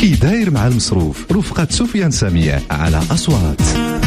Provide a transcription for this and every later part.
كي داير مع المصروف رفقة سفيان سميع على أصوات.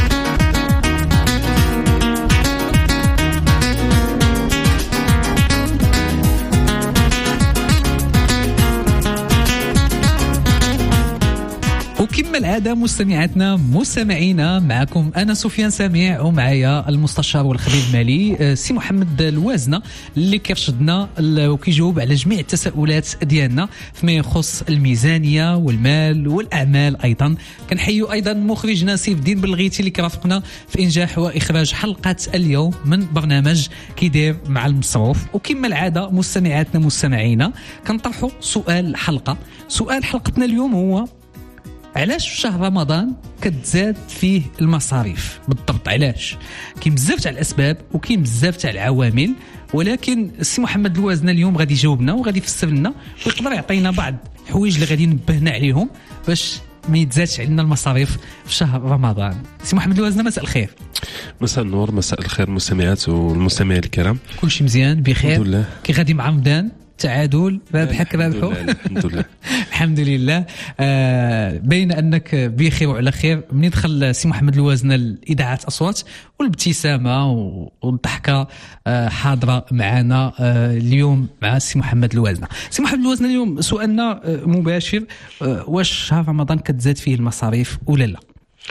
وكما العادة مستمعاتنا مستمعينا، معكم أنا سفيان سميع ومعايا المستشار والخبير المالي سي محمد الوازنة اللي كيرشدنا وكيجاوب على جميع التساؤلات ديالنا فيما يخص الميزانية والمال والأعمال. أيضا كنحيو أيضا مخرجنا سيف الدين بلغيتي اللي كرافقنا في إنجاح وإخراج حلقة اليوم من برنامج كيدير مع المصروف. وكما العادة مستمعاتنا مستمعينا كنطرحوا سؤال حلقتنا اليوم هو: علاش في شهر رمضان كتزاد فيه المصاريف بالضبط؟ علاش؟ كاين بزاف تاع الاسباب وكاين بزاف تاع العوامل، ولكن السي محمد الوازنة اليوم غادي يجاوبنا وغادي يفسر لنا ويقدر يعطينا بعض الحوايج اللي غادي نبهنا عليهم باش ما يتزادش علينا المصاريف في شهر رمضان. سي محمد الوازنة مساء الخير. مساء النور، مساء الخير المستمعات والمستمعين الكرام. كلشي مزيان بخير؟ الحمد لله. كي غادي مع رمضان تعادل رابحك رابحو؟ الحمد لله. الحمد لله. بين انك بخير وعلى خير. من يدخل سي محمد الوازنة لإذاعة أصوات والابتسامة والضحكة حاضرة معنا اليوم مع سي محمد الوازنة. سي محمد الوازنة اليوم سؤالنا مباشر: واش شهر رمضان كتزاد فيه المصاريف ولا لا؟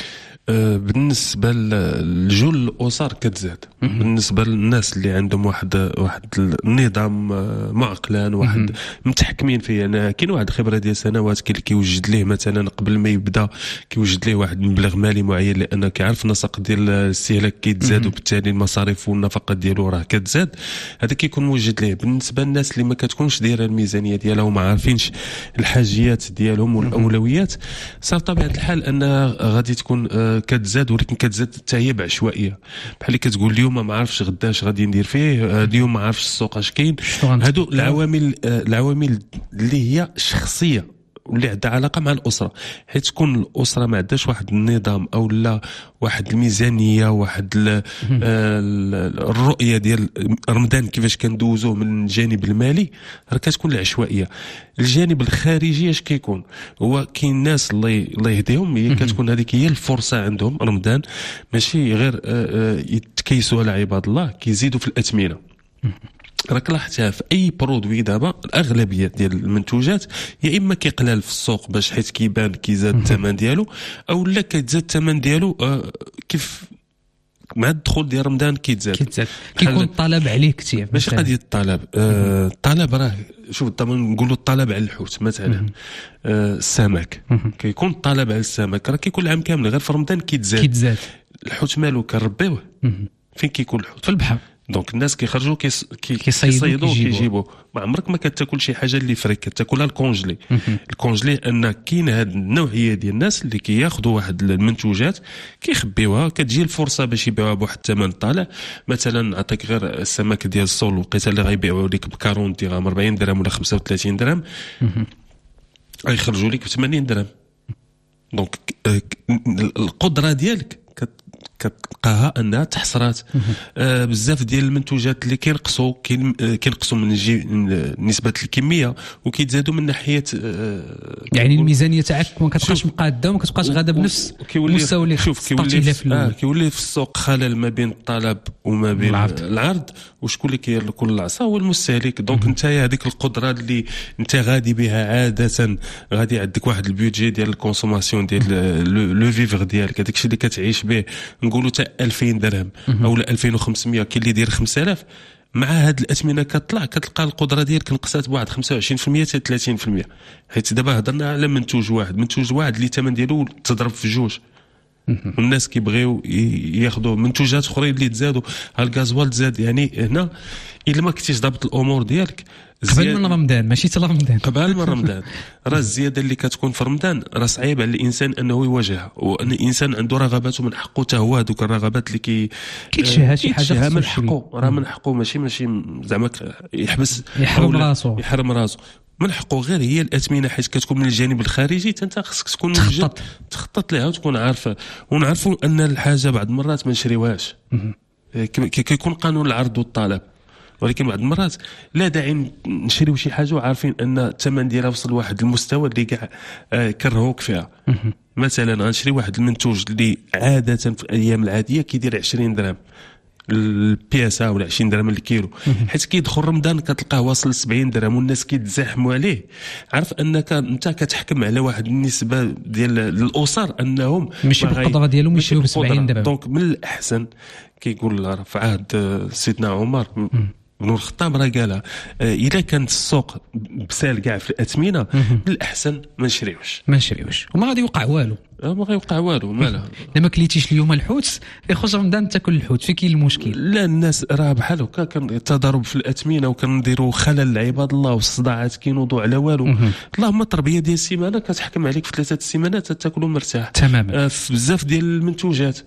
بالنسبه لجل الاسر كتزاد. بالنسبه للناس اللي عندهم واحد النظام معقلان، واحد متحكمين فيه. انا كاين واحد خبره ديال سنوات كيوجد ليه مثلا قبل ما يبدا كيوجد ليه واحد المبلغ مالي معين، لانه كيعرف النسق ديال الاستهلاك كيتزاد وبالتالي المصاريف والنفقات ديالو راه كتزاد. هذا كيكون موجد ليه. بالنسبه للناس اللي ما كتكونش دايره الميزانيه ديالها وما عارفينش الحاجيات ديالهم والاولويات، صار طبيعه الحال انها غادي تكون كتزاد، ولكن كتزاد حتى هي بعشوائيه. بحال اللي كتقول اليوم ما عارفش غداش غادي ندير فيه، اليوم ما عارفش السوق اش كاين. هادو العوامل اللي هي شخصيه واللي عندها علاقه مع الاسره، حيت تكون الاسره ما عندهاش واحد النظام او لا واحد الميزانيه، واحد الرؤيه ديال رمضان كيفاش كندوزوه من الجانب المالي، راه كتكون العشوائيه. الجانب الخارجي اش كيكون؟ هو كاين ناس الله يهديهم، هي كتكون هذيك هي الفرصه عندهم. رمضان ماشي غير يتكيسوا على عباد الله، كيزيدوا في الاثمنه. راك لاحظتها في اي برودوي دابا الاغلبيه ديال المنتوجات يا اما كيقلال في السوق باش حيت كيبان كيزاد الثمن ديالو، او لا كيتزاد الثمن ديالو كيف مع الدخول ديال رمضان كيتزاد. كيكون الطلب عليه كثير. ماشي قضيه الطلب. الطلب راه شوف طبعا نقولوا الطلب على الحوت مثلا، السمك كيكون الطلب على السمك راه كيكون العام كامل، غير في رمضان كيتزاد. الحوت مالو كنربيوه فين كيكون الحوت؟ في البحر. دونك الناس كيخرجوا كيصيدوا كيجيبوا. ما عمرك ما كتاكل شي حاجه اللي فريك، كتاكلها الكونجلي ان كاين هاد النوعيه ديال الناس اللي كياخذوا واحد المنتوجات كيخبيوها، كتجي الفرصه باش يبيعوها بواحد الثمن طالع. مثلا نعطيك غير السمك ديال الصول، وقيته اللي غيبيعوا لك ب 40 درهم 40 درهم ولا 35 درهم، غيخرجوا لك ب 80 درهم. دونك القدره ديالك كتلقاها انها تحصرات. بزاف ديال المنتوجات اللي كينقصوا من نسبه الكميه وكيتزادوا من ناحيه يعني الميزانيه تاعك ما كتبقاش مقاده وما كتبقاش غاده بنفس المستوى اللي كيولي في السوق خلل ما بين الطلب وما بين العرض. وشكون اللي كيركل العصا؟ هو المستهلك. دونك انت هذيك القدره اللي انت غادي بها عاده، غادي عندك واحد البيدجي ديال الكونسوماسيون ديال لو فيفر ديالك، هذاك الشيء اللي كتعيش به، نقولوا حتى 2000 درهم او 2500. كاين اللي يدير 5000. مع هاد الاثمنه كتلقى القدره ديالك نقصات بواحد 25% حتى 30%. حيت دابا هضرنا على منتوج واحد اللي الثمن ديالو تضرب في جوج. والناس كيبغيو ياخذوا منتوجات اخرين اللي تزادوا. الغازوال تزاد. يعني هنا الا ما كنتيش ضابط الامور ديالك قبل من رمضان، ماشي حتى رمضان، قبل من رمضان، راه الزياده اللي كتكون في رمضان راه صعيب على الانسان انه يواجهها. وان الانسان عنده رغبات ومن حقه حتى هو هذوك الرغبات اللي كيتشهى شي حاجه من حقه، راه من حقه ماشي زعما يحبس يحرم راسه. من حقه. غير هي الاثمنه حيت كتكون من الجانب الخارجي، انت خصك تكون تخطط لها وتكون عارفه. ونعرفوا ان الحاجه بعض المرات ما نشريوهاش. كيكون قانون العرض والطلب. ولكن بعض المرات لا داعي نشريو شي حاجه وعارفين ان الثمن ديالها وصل لواحد المستوى اللي كاع كرهوك فيها. مثلا غنشري واحد المنتوج اللي عاده في الايام العاديه كيدير 20 درهم البياسه ولا 20 درهم الكيلو، حيت كيدخل رمضان كتلقاه واصل 70 درهم والناس كيتزاحموا عليه. عارف انك انت كتحكم على واحد النسبه ديال الاسر انهم ماشي بالقدره ديالهم يشريو ب 70 درهم. دونك من الاحسن كيقول في عهد سيدنا عمر بن الخطاب راه قالها اذا كانت السوق بسال كاع في الاثمنه من الاحسن ما نشريوش وما غادي يوقع والو. ما غيوقع والو مالها. لما كليتيش اليوم الحوت يخرج رمضان تاكل الحوت، في كاين المشكل. لا الناس راه بحال هكا كان التضارب في الاثمنه وكنديروا خلل لعباد الله والصداعات كينوضوا على والو. اللهم التربيه ديال السيمانه كتحكم عليك في 3 السيمانات تاكلوا مرتاح تماما. في بزاف ديال المنتوجات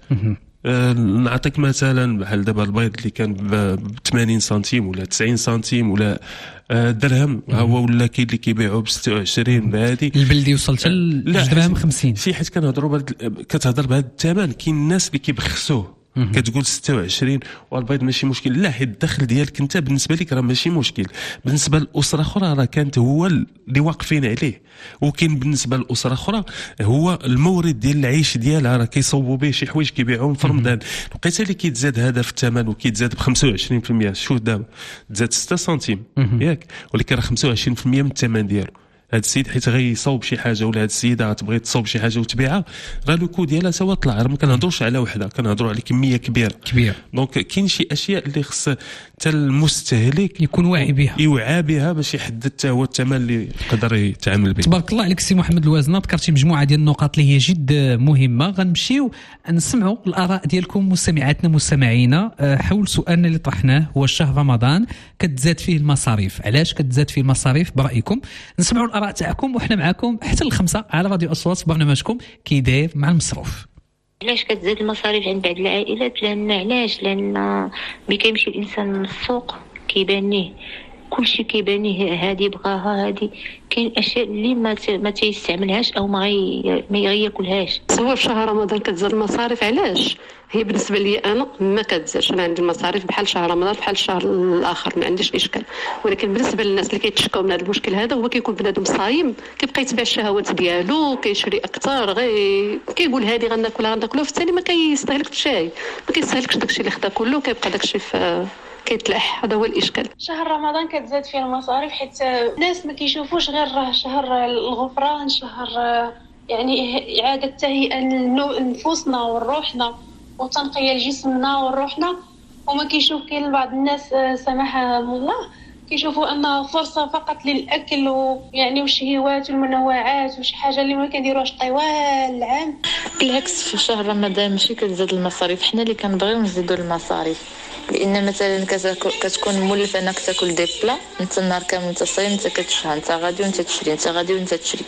نعطيك مثلا بحال دابا البيض اللي كان ب 80 سنتيم ولا 90 سنتيم ولا درهم، هو ولا كاين اللي كيبيعوا ب 26 بهادي. البلدي وصلت ل 2 درهم 50. شي حيت كنهضروا كتهضر بهذا الثمن. كاين الناس اللي كيبخسوه كتقول 26 والبيض ماشي مشكل. لا، حيت الدخل ديالك انت بالنسبه لك راه ماشي مشكل، بالنسبه لاسره اخرى راه كانت هو اللي واقفين عليه. وكاين بالنسبه لاسره اخرى هو المورد ديال العيش ديالها، راه كيصوبوا به شي حوايج كيبيعوهم في رمضان. لقيت اللي كيتزاد هذا في الثمن وكيتزاد ب 25%. شوف دابا تزاد 6 سنتيم ياك، ولكن راه 25% من الثمن ديالو. هذا السيد حيت غيصوب شي حاجه ولا هذه السيده غتبغي تصوب شي حاجه وتبيعها، راه لو كو ديالها سوا طلع. راه ما كنهضروش على وحده، كنهضروا على كميه كبيره. دونك كاين شي اشياء اللي خص حتى المستهلك يكون واعي بها، يوعى بها باش يحدد حتى هو الثمن اللي يقدر يتعامل به. تبارك الله عليك سي محمد الوازنه، ذكرتي مجموعه ديال النقاط اللي هي جد مهمه. غنمشيو نسمعوا الاراء ديالكم مستمعاتنا مستمعينا حول سؤالنا اللي طرحناه، هو الشهر رمضان كتزاد فيه المصاريف، علاش كتزاد فيه المصاريف برايكم؟ نسمعوا الاراء تاعكم وحنا معكم حتى ل5 على راديو اصوات. برنامجكم كي داير مع المصروف. علاش كتزاد المصاريف عند بعض العائلات؟ لان ملي كيمشي الانسان للسوق كيبان ليه كلشي، كيبان ليه هادي بغاها هادي. كاين اشياء اللي ما تيستعملهاش او ما ياكلهاش. هو في شهر رمضان كتزاد المصاريف. علاش؟ هي بالنسبه لي انا ما كتزادش. انا عندي المصاريف بحال شهر رمضان بحال الشهر الاخر، ما عنديش اشكال. ولكن بالنسبه للناس اللي كيتشكاو من هذا المشكل هذا، هو كيكون بنادم صايم كيبقى يتبع الشهوات ديالو، كيشري اكثر، كيقول هذه غناكلها في الثاني ما كيستهلكش شيء، ما كيستهلكش داكشي اللي خدا كله، كيبقى داكشي في كيتلح. هذا هو الاشكال. شهر رمضان كتزاد فيه المصاريف حيت الناس ما كيشوفوش غير شهر الغفران، شهر يعني اعاده تهيئه لنفوسنا وروحنا وتنقيه لجسمنا وروحنا. وما كيشوف كاين بعض الناس سماحهم الله كيشوفوا انها فرصه فقط للاكل ويعني والشهوات والمنوعات وشي حاجه اللي ما كنديروهاش طوال العام. بالعكس في شهر رمضان ماشي كتزاد المصاريف، حنا اللي كنبغيو نزيدوا المصاريف. لان مثلا كتكون مولف انك تاكل دي بلا، انت النهار كامل انت صايم، انت كتشهى، انت غادي وانت تشري، انت غادي وانت تشري.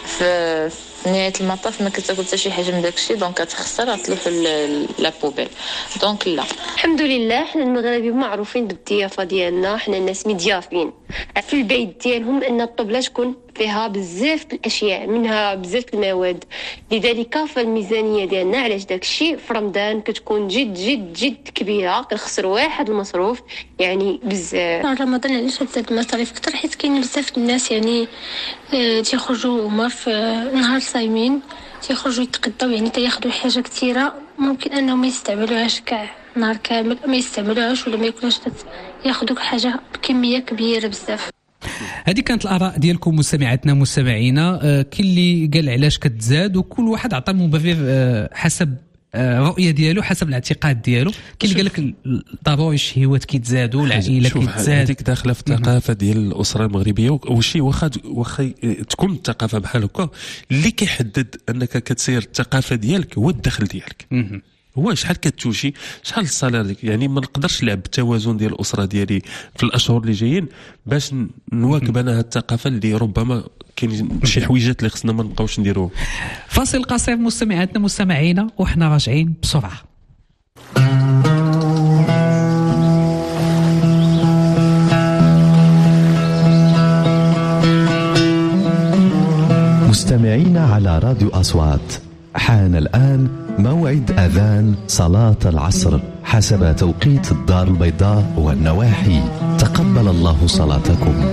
في نهايه المطاف ما كتاكل حتى شي حاجه من داكشي، دونك كتخسر غتلوح لا بوبيل. دونك لا، الحمد لله حنا المغربيين معروفين بالضيافه ديالنا، حنا الناس مضيافين في البيت ديالهم، ان الطبله تكون فيها بزاف الاشياء، منها بزاف المواد. لذلك فالميزانيه ديالنا علاش داكشي في رمضان كتكون جد جد جد كبيره، كنخسر واحد المصروف يعني بزاف. رمضان علاش تزاد المصاريف اكثر؟ حيت كاين بزاف الناس يعني تيخرجوا هما في نهار صايمين، تيخرجوا يتقداو يعني تياخذوا حاجه كثيره، ممكن انهم ما يستعملوهاش كاع نهار كامل، ما يستعملوهاش ولا ما ياكلوش، ياخذوا حاجه بكميه كبيره بزاف. هذه كانت الاراء ديالكم مستمعاتنا مستمعينا. كاين اللي قال علاش كتزاد، وكل واحد عطى المبرر حسب الرؤيه ديالو، حسب الاعتقاد ديالو. كاين اللي قال لك ضروري الشهوات كيتزادوا، العائله كيتزاد. هذيك داخله في الثقافه ديال الاسره المغربيه، وشي واخا تكون الثقافه بحال هكا اللي كيحدد انك كتسير الثقافه ديالك هو الدخل ديالك. هو شحال كتوشي، شحال الصالير ديالك. يعني ما نقدرش نلعب بالتوازن ديال الاسره ديالي في الاشهر اللي جايين باش نواكب انا هاد الثقافه اللي ربما كاين شي حويجات اللي خصنا ما نبقاوش نديروهم. فاصل قصير مستمعاتنا مستمعينا وحنا راجعين بسرعه. مستمعين على راديو أصوات، حان الآن موعد أذان صلاة العصر حسب توقيت الدار البيضاء والنواحي. تقبل الله صلاتكم.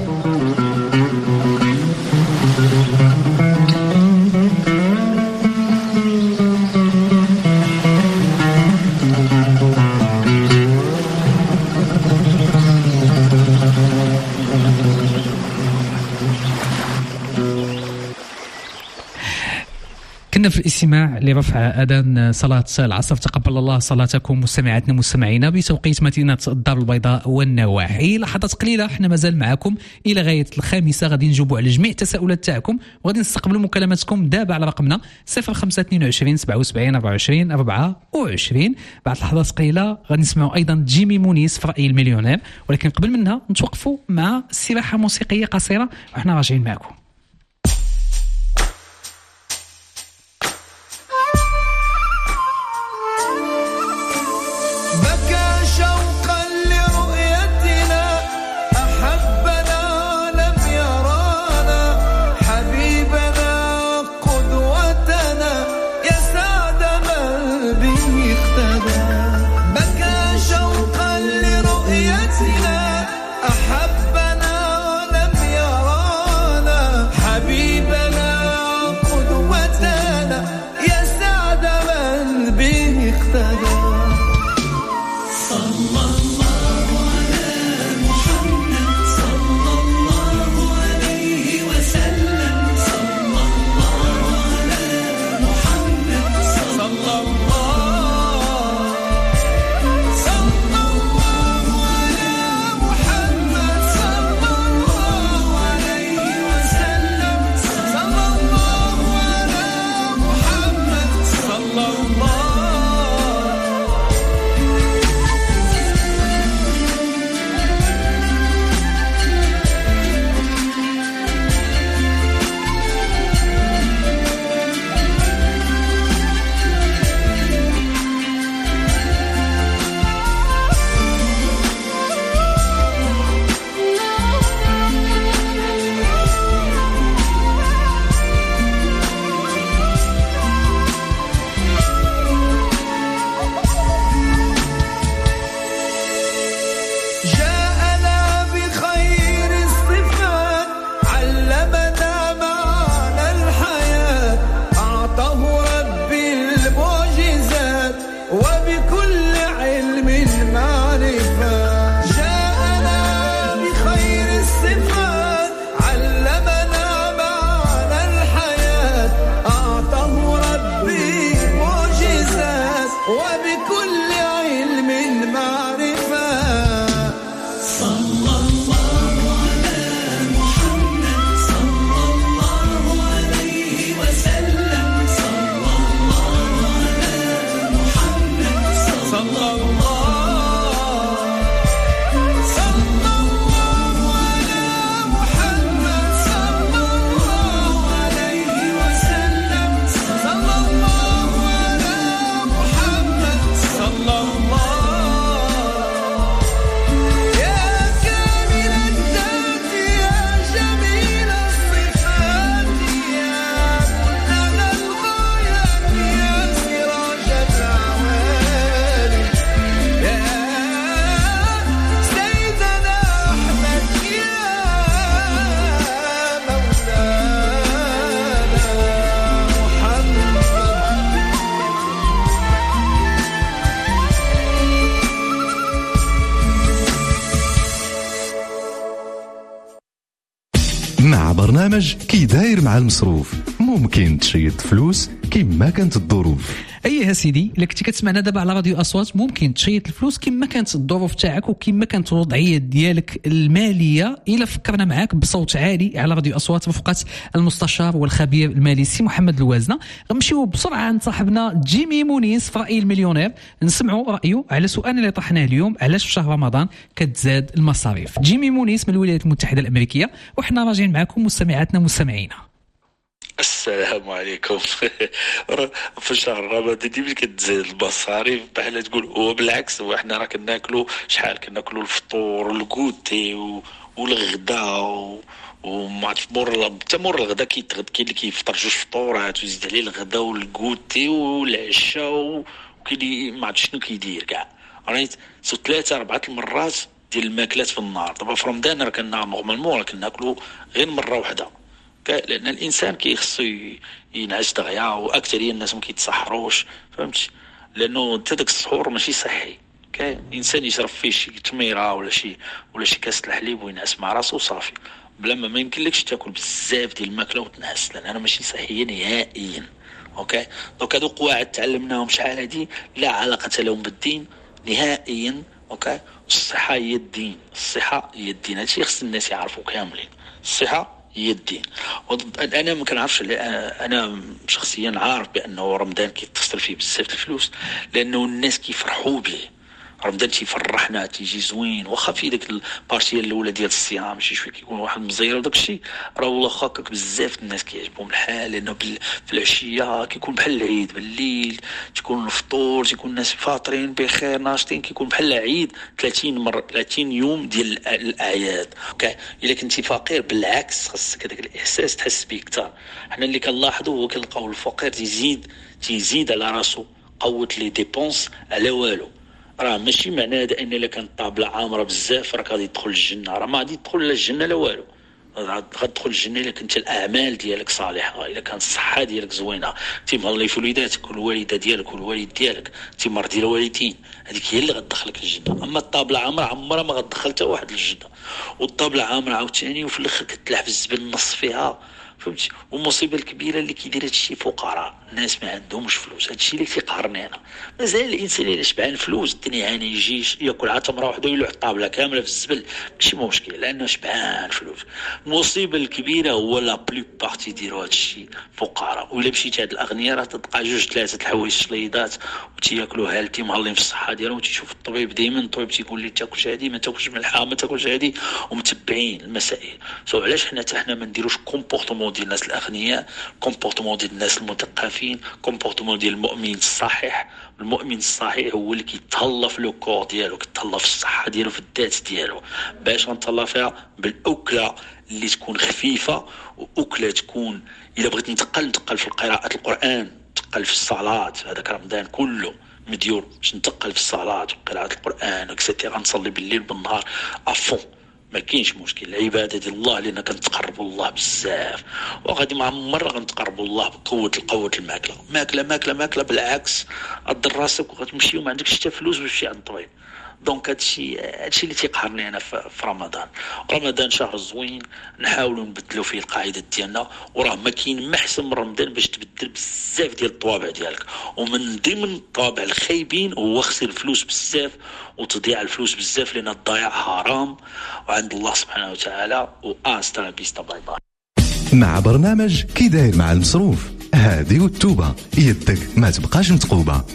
في الاستماع لرفع أذان صلاة العصر. تقبل الله صلاتكم مستمعاتنا مستمعينا بتوقيت مدينة الدار البيضاء والنواحي. لحظات قليلة احنا مازال معكم إلى غاية الخامسة، غادي نجاوبوا على جميع التساؤلات تاعكم وغادي نستقبلوا مكالماتكم دابا على رقمنا 0522 77 24 24. بعد لحظات قليلة غادي نسمعوا أيضا جيمي مونيس في رأي المليونير، ولكن قبل منها نتوقفوا مع استراحة موسيقية قصيرة وإحنا راجعين معكم. مع برنامج كي داير مع المصروف ممكن تشيط فلوس كما كانت الظروف. ايه سيدي، الا كنتي كتسمعنا دابا على راديو اصوات ممكن تشيط الفلوس كما كانت الظروف تاعك وكما كانت الوضعيه ديالك الماليه. الا فكرنا معاك بصوت عالي على راديو اصوات رفقه المستشار والخبير المالي سي محمد الوازنه، غنمشيو بسرعه عند صاحبنا جيمي مونيس في راي المليونير نسمعوا رايه على سؤال اللي طرحناه اليوم، علاش في شهر رمضان كتزاد المصاريف. جيمي مونيس من الولايات المتحده الامريكيه وحنا راجعين معكم مستمعاتنا مستمعينا. السلام عليكم. في شهر رمضان ديما كتزاد المصاريف بحال تقول، هو بالعكس هو حنا راه كناكلوا شحال كناكلوا الفطور والكوتي والغدا وما عرفتش مور الغدا كيتغد كاين اللي كيفطر 2 فطورات ويزيد عليه الغدا والكوتي والعشاء وكاين ما عرفتش شنو كيدير كاع ريت 3-4 المرات ديال الماكلات في النهار. دابا في رمضان راه كنا نورمالمون كناكلوا غير مره واحده لان الانسان كيخصو ينعس دغيا واكثريه الناس ما كيتسحروش فهمتي لانه حتى داك السحور ماشي صحي. الانسان يشرب فيه شي تميره ولا شي كاس الحليب وينعس مع راسو صافي بلا ما يمكنلكش تاكل بزاف ديال الماكله وتنعس لان انا ماشي صحيه نهائيا. اوكي دونك هادو قواعد تعلمناهم شحال هادي لا علاقه لهم بالدين نهائيا. اوكي الصحه هي الدين، الصحه هي الدين، هادشي خص الناس يعرفوا كاملين. الصحه هي الدين. انا ما كنعرفش انا شخصيا عارف بانه رمضان كيتصل فيه بزاف الفلوس لانه الناس كيفرحوا به. رمضان تيفرحنا تيجي زوين واخا في ديك البارتيه الاولى ديال الصيام شي شويه كيكون واحد مزير وداك الشيء راه والله هكاك بزاف الناس كيعجبهم الحال لانه في العشيه كيكون بحال العيد بالليل تكون الفطور تيكون الناس فاطرين بخير ناشطين كيكون بحال العيد 30 يوم ديال الاعياد. اوكي الا كنتي فقير بالعكس خاصك هذاك الاحساس تحس به اكثر. حنا اللي كنلاحظوا هو كنلقاو الفقير تيزيد على راسو قوه لي ديبونس على والو. راه ماشي معناه هذا ان الا كانت الطابله عامره بزاف راك غادي تدخل الجنه، راه ما غادي تدخل لا الجنه لا والو. غتدخل الجنه الا كنت الاعمال ديالك صالحه، الا كانت الصحه ديالك زوينه، تيمهلي في وليداتك والوالده ديالك والوالد ديالك، تيمرضي الوالدين، هذيك هي اللي غتدخلك الجنه. اما الطابله عامره عمرها ما غتدخل حتى واحد للجنه. والطابله عامره عاوتاني وفي الاخر كتلح في الزبل النص فيها فهمتي. والمصيبه الكبيره اللي كيدير هادشي فقراء، الناس ما عندهمش فلوس. هادشي اللي كيقهرني انا. مازال الانسان اللي شبعان فلوس الدنيا يعني يجيش ياكل عاد تمره وحده ويلوح الطابله كامله في الزبل ماشي مشكل لانه شبعان فلوس. المصيبه الكبيره هو لا بلو بارتي يديروا هادشي فقراء. ولا مشيت هاد الاغنياء راه تلقى 2-3 الحوايج شليضات وتياكلوا هالتي مهلين في الصحه ديالهم. وتشوف الطبيب دائما الطبيب تيقول لي تاكلش هادي ما تاكلش ملحه ما تاكلش هادي ومتبعين المسائل. علاش حنا ما نديروش كومبورتمون ديال الناس الاغنياء، كومبورتمون ديال الناس المثقفين، كومبورتمون ديال المؤمن الصحيح. المؤمن الصحيح هو اللي كيتهلا في لو كور ديالو، كيتهلا في الصحه ديالو في الذات ديالو. باش غنتهلا فيها بالاكله اللي تكون خفيفه واكله تكون الا بغيت نتقل في قراءه القران، نتقل في الصلاه. هذاك رمضان كله مديور باش نتقل في الصلاه وقراءه القران اكسترا. غنصلي بالليل بالنهار افون ما كاينش مشكل. العباده ديال الله لان كنتقربوا الله بزاف وغادي مع مره غنتقربوا الله بقوه الماكله. ماكله بالعكس ضر راسك وغتمشي وما عندكش حتى فلوس باش تمشي عند الطبيب. دونك هادشي اللي تيقهرني انا في رمضان شهر زوين نحاولوا نبدلوا فيه القاعده ديالنا. وراه ما كاين ما احسن من رمضان باش تبدل بزاف ديال الطوابع ديالك. ومن ضمن الطوابع الخايبين هو خسر الفلوس بزاف وتضيع الفلوس بزاف لان الضياع حرام وعند الله سبحانه وتعالى. واسترا بيستا باي باي. مع برنامج كي داير مع المصروف هادي والتوبه يدك ما تبقاش متقوبه.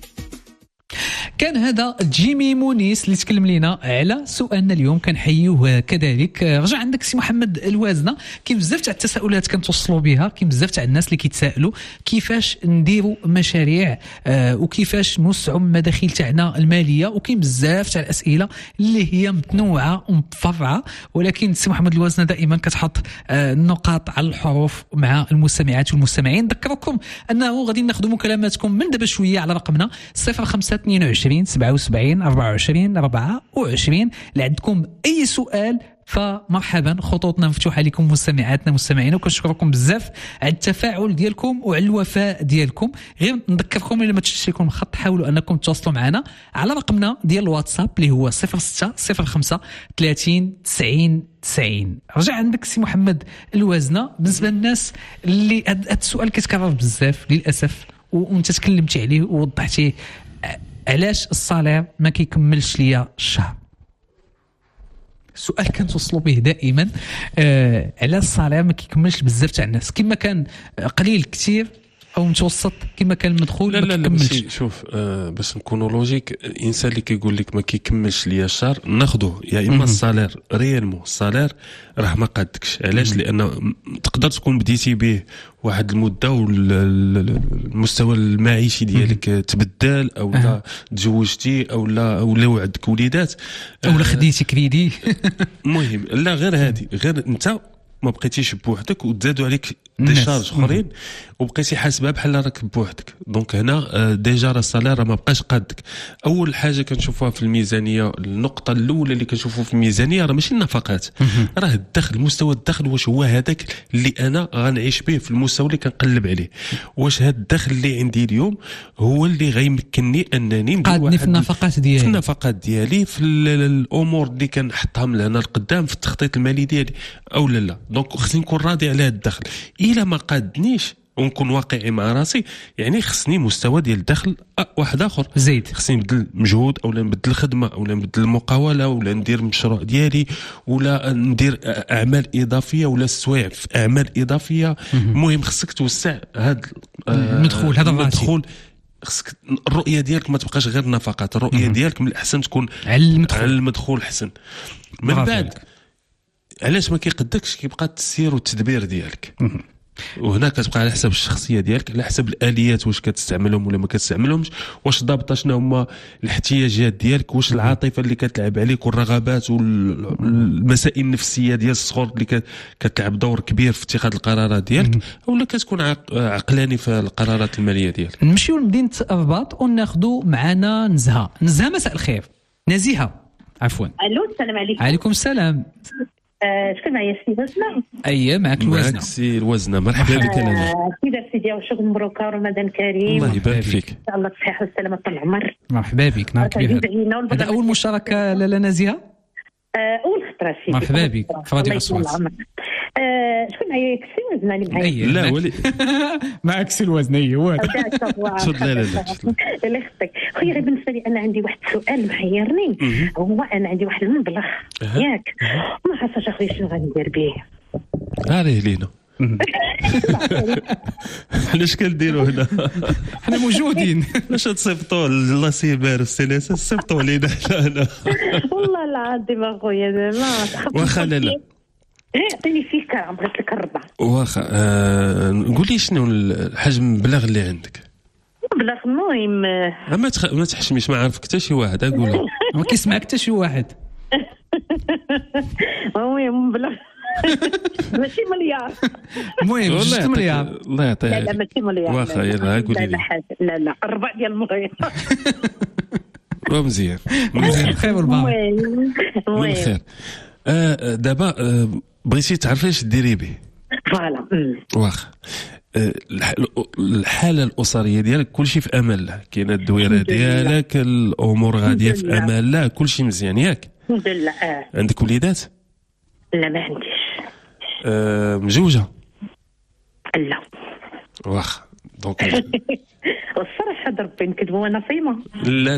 كان هذا جيمي مونيس اللي تكلم لنا على سؤالنا اليوم كنحيوه كذلك. رجع عندك سي محمد الوازنه. كاين بزاف تاع التساؤلات كنتوصلوا بها، كاين بزاف تاع الناس اللي كيتسائلوا كيفاش نديروا مشاريع وكيفاش نوسعوا المداخيل تاعنا الماليه. وكاين بزاف تاع الاسئله اللي هي متنوعه ومتفرعه، ولكن سي محمد الوازنه دائما كتحط النقاط على الحروف مع المستمعات والمستمعين. نذكركم انه غادي ناخذ مكالماتكم من دابا شويه على رقمنا 0522 77 24 24. اللي عندكم اي سؤال فمرحبا، خطوطنا مفتوحه لكم مستمعاتنا مستمعينا. وكنشكركم بزاف على التفاعل ديالكم وعلى الوفاء ديالكم. غير نذكركم الا ما تشتش لكم الخط حاولوا انكم تواصلوا معنا على رقمنا ديال الواتساب اللي هو 0605 30 90 90. رجع عندك سي محمد الوازنه. بالنسبه للناس اللي هذا السؤال كيتكرر بزاف للاسف وانت تكلمتي عليه ووضحتيه، علاش الصالير ما كيكملش ليا الشهر؟ السؤال كنتوصلوا به دائما. علاش الصالير ما كيكملش بزاف تاع الناس؟ كما كان قليل كثير او متوسط كما كان المدخول لا ماشي. شوف باش نكونوا لوجيك، الانسان اللي كيقول لك ما كيكملش ليا الشهر ناخذوه يا اما الصالير ريالمون الصالير راه ما قادكش. علاش؟ لانه تقدر تكون بديتي به واحد المده والمستوى المعيشي ديالك تبدل او لا تزوجتي او لا عندك وليدات او لا خديتي كريدي. مهم لا غير هذه غير انت ما بقيتيش بوحدك وتزادوا عليك دي شارج اخرين وبقيتي حاسبها بحال راك بوحدك. دونك هنا ديجا راه السالير ما بقاش قادك. اول حاجه كنشوفوها في الميزانيه، النقطه الاولى اللي كنشوفوا في الميزانيه راه ماشي النفقات، راه الدخل، مستوى الدخل. واش هو هذاك اللي انا غنعيش به في المستوى اللي كنقلب عليه؟ واش هذا الدخل اللي عندي اليوم هو اللي غيمكنني انني قادني في النفقات ديالي، في النفقات ديالي، في الامور اللي كنحطهم لهنا القدام، في التخطيط المالي ديالي او لا. دونك خصني نكون راضي على هذا الدخل. الا ما قادنيش ونكون واقعي مع راسي، يعني خصني مستوى ديال الدخل واحد اخر زيد. خصني نبدل مجهود، اولا نبدل الخدمه، اولا نبدل المقاوله، ولا ندير مشروع ديالي، ولا ندير اعمال اضافيه، ولا السوايع في اعمال اضافيه. المهم خصك توسع هذا المدخول، هذا المدخول. خصك الرؤيه ديالك ما تبقاش غير نفقات، الرؤيه ديالك من الاحسن تكون على المدخول احسن. من بعد علاش ما كيقدكش؟ كيبقى التسيير والتدبير ديالك، وهنا كتبقى على حسب الشخصيه ديالك، على حسب الاليات، واش كتستعملهم ولا ما كتستعملهم، واش ضابطه شنو هما الاحتياجات ديالك، واش العاطفه اللي كتلعب عليك والرغبات والمسائل النفسيه ديال الصغر اللي كتلعب دور كبير في اتخاذ القرارات ديالك، ولا كتكون عقلاني في القرارات الماليه ديالك. نمشيو لمدينه الرباط وناخذوا معنا نزهه. مساء الخير. نزيهه عفوا. الو السلام عليكم. عليكم السلام. شكون معايا سي وزنه؟ اييه معك الوزنه. معك سي الوزنه، مرحبا بك. انا سيدي سيدي وشغل مبروك ورمضان كريم. الله يبارك فيك. ان شاء الله بالصحه والسلامه طول العمر. مرحبا بك. نهار كبير. هذا اول مشاركه لنزيهه؟ اول خطره سيدي. مرحبا بك في راديو اصوات. شكون معايا سي وزنه اللي معايا؟ لا ولي معك سي الوزنه. هو تفضل. لا الله يخطيك خويا. غير بالنسبه لي انا عندي واحد السؤال محيرني. هو انا عندي واحد المبلغ ياك، ما عرفتش اخويا شنو غندير به. عليه لينا علاش كنديروا هنا؟ حنا موجودين. واش تصيفطوا الله سيبار السلاسه صيفطوا لينا هنا؟ والله العظيم اخويا زعما واخا لا عطيني فكره، بغيت لك الربع. واخا قول لي شنو الحجم المبلغ اللي عندك؟ مبلغ المهم ما تحشميش، ما عارفك حتى شي واحد. اقولها ما كيسمعك حتى شي واحد. المهم مبلغ ماشي مليار. المهم 6 مليار. الله يعطيها. لا ماشي مليار. واخا يلاه قولي لي. لا الربع ديال المغرب. مزيان خير البعض. من خير. دابا بغيتي تعرفي اش ديري به؟ فوالا. واخا الحاله الاسريه ديالك كلشي في امان الله، كاينه الدويره ديالك، الامور غاديه في امان الله، كلشي مزيان ياك؟ الحمد لله. عندك وليدات؟ لا ما عنديش. مزوجه؟ لا. واخا دونك والصراحه ربي نكذبوا وانا صيمه. لا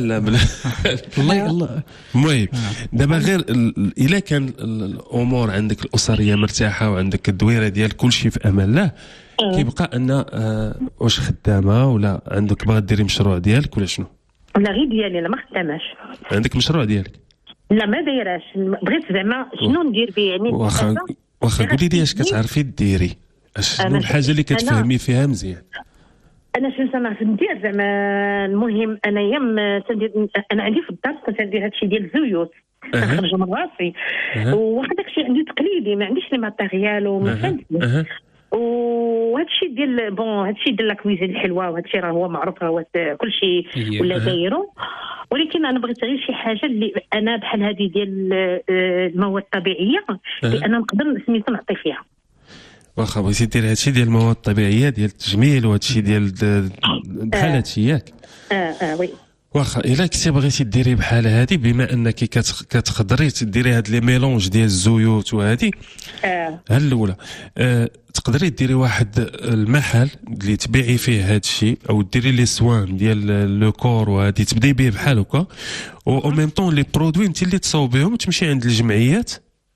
الله. المهم دابا غير الا كان الامور عندك الاسريه مرتاحه وعندك الدويره ديال كلشي في امان الله، كيبقى ان واش خدامه ولا عندك باغا ديري مشروع ديالك ولا شنو؟ لا غير ديالي، لا ما خداماش. عندك مشروع ديالك؟ لا ما دايراش. بغيت زعما شنو ندير به يعني. واخا قولي لي اش كتعرفي ديري، شنو الحاجه اللي كتفهمي فيها مزيان؟ انا شنو تنعرف ندير زعما. المهم انايا انا عندي في الدار كنت ندير هادشي ديال الزيوت، كنخرج من راسي. وواحد داكشي عندي تقليدي، ما عنديش لي ماتيريال وما فهمتش. وهادشي ديال هادشي ديال لاكويزين الحلوه، وهادشي راه هو معروف، راه كلشي ولا دايرو. ولكن انا بغيت غير شي حاجه اللي انا بحال هذه ديال المواد الطبيعيه اللي انا نقدر سميتو نعطي فيها. واخا بغيتي دير هادشي ديال المواد الطبيعيه ديال التجميل وهادشي ديال بحال هادشي ياك؟ وي. واخا الا كنتي بغيتي ديري بحال هادي، بما انك كتقدري تديري هاد لي ميلونج ديال الزيوت وهادي، الاولى تقدري ديري واحد المحل اللي تبيعي فيه هادشي، او ديري لي سوان ديال لو كور وهادي تبداي به بحال هكا، او ميم طون لي برودوي انت اللي تصاوبيهم وتمشي عند الجمعيات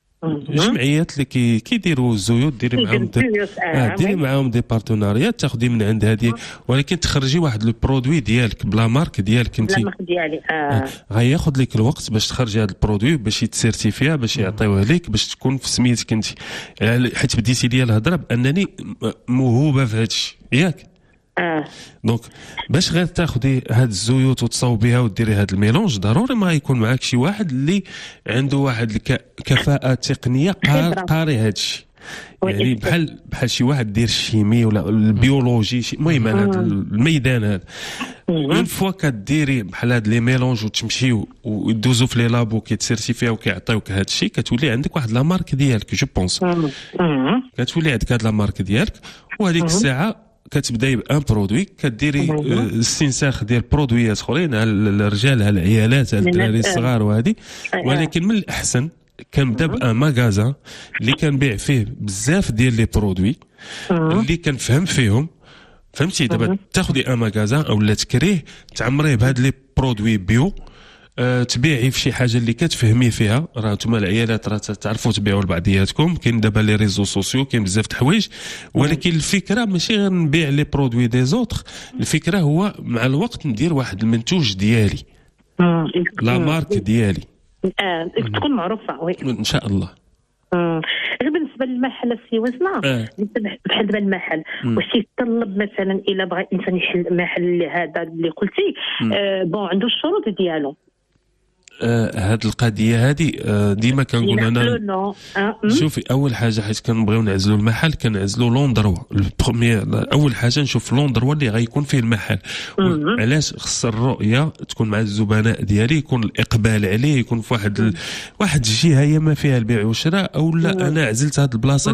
اللي كيديروا الزيوت، ديري معاهم ديري معاهم دي بارتناريات، تاخدي من عند هذه، ولكن تخرجي واحد لو برودوي ديالك بلا مارك ديالك انت. بلا مارك ديالي. غياخذ لك الوقت باش تخرجي هذا البرودوي، باش يتسيرتيفيا، باش يعطيوه لك، باش تكون في سميتك انت، حيت بديتي ديال الهضره بانني موهوبه في هذا الشيء ياك؟ دونك باش غير تاخدي هاد الزيوت وتصاوبيها وديري هاد الميلونج، ضروري ما يكون معاك شي واحد اللي عنده واحد الكفاءه تقنيه قاري هاد الشيء. يعني بحال شي واحد دير الشيمي ولا البيولوجي المهم هذا الميدان هذا اون فوا كديري بحال هاد لي ميلونج وتمشيو ويدوزو في لي لابو كيتسيرتيفيا وكيعطيوك هاد الشيء كتولي عندك واحد لا مارك ديالك جو بونس كتولي عندك هاد لا مارك ديالك وهذيك الساعه كتبداي بان برودوي كديري استنساخ ديال برودويات اخرين على الرجال على العيالات على الدراري الصغار وهذه ولكن من الاحسن كنبدا بان ماغازان اللي كنبيع فيه بزاف ديال لي برودوي اللي كنفهم فيهم فهمتي دابا تاخذي ان ماغازان اولا تكريه تعمريه بهاد لي برودوي بيو تبيعي في شي حاجه اللي كتفهمي فيها راه نتوما العيالات راه تعرفوا تبيعوا لبعضياتكم كاين دابا لي ريزو سوسيو كاين بزاف د الحوايج ولكن الفكره ماشي غير نبيع لي برودوي دي زوتر الفكره هو مع الوقت ندير واحد المنتوج ديالي لا مارك ديالي تكون معروفه ان شاء الله. غير بالنسبه للمحل السي وزنه بحال دابا المحل واش يتطلب مثلا الا بغى الانسان يحل محل هذا اللي قلتي بون عنده الشروط ديالو هاد القضيه هذه ديما كنقول انا شوفي اول حاجه حيت كنبغيو نعزلوا المحل كنعزلوا لوندروا اول حاجه نشوف لوندروا اللي غيكون فيه المحل علاش خص الرؤيه تكون مع الزبناء ديالي يكون الاقبال عليه يكون في واحد الجهه هي ما فيها البيع والشراء او لا انا عزلت هاد البلاصه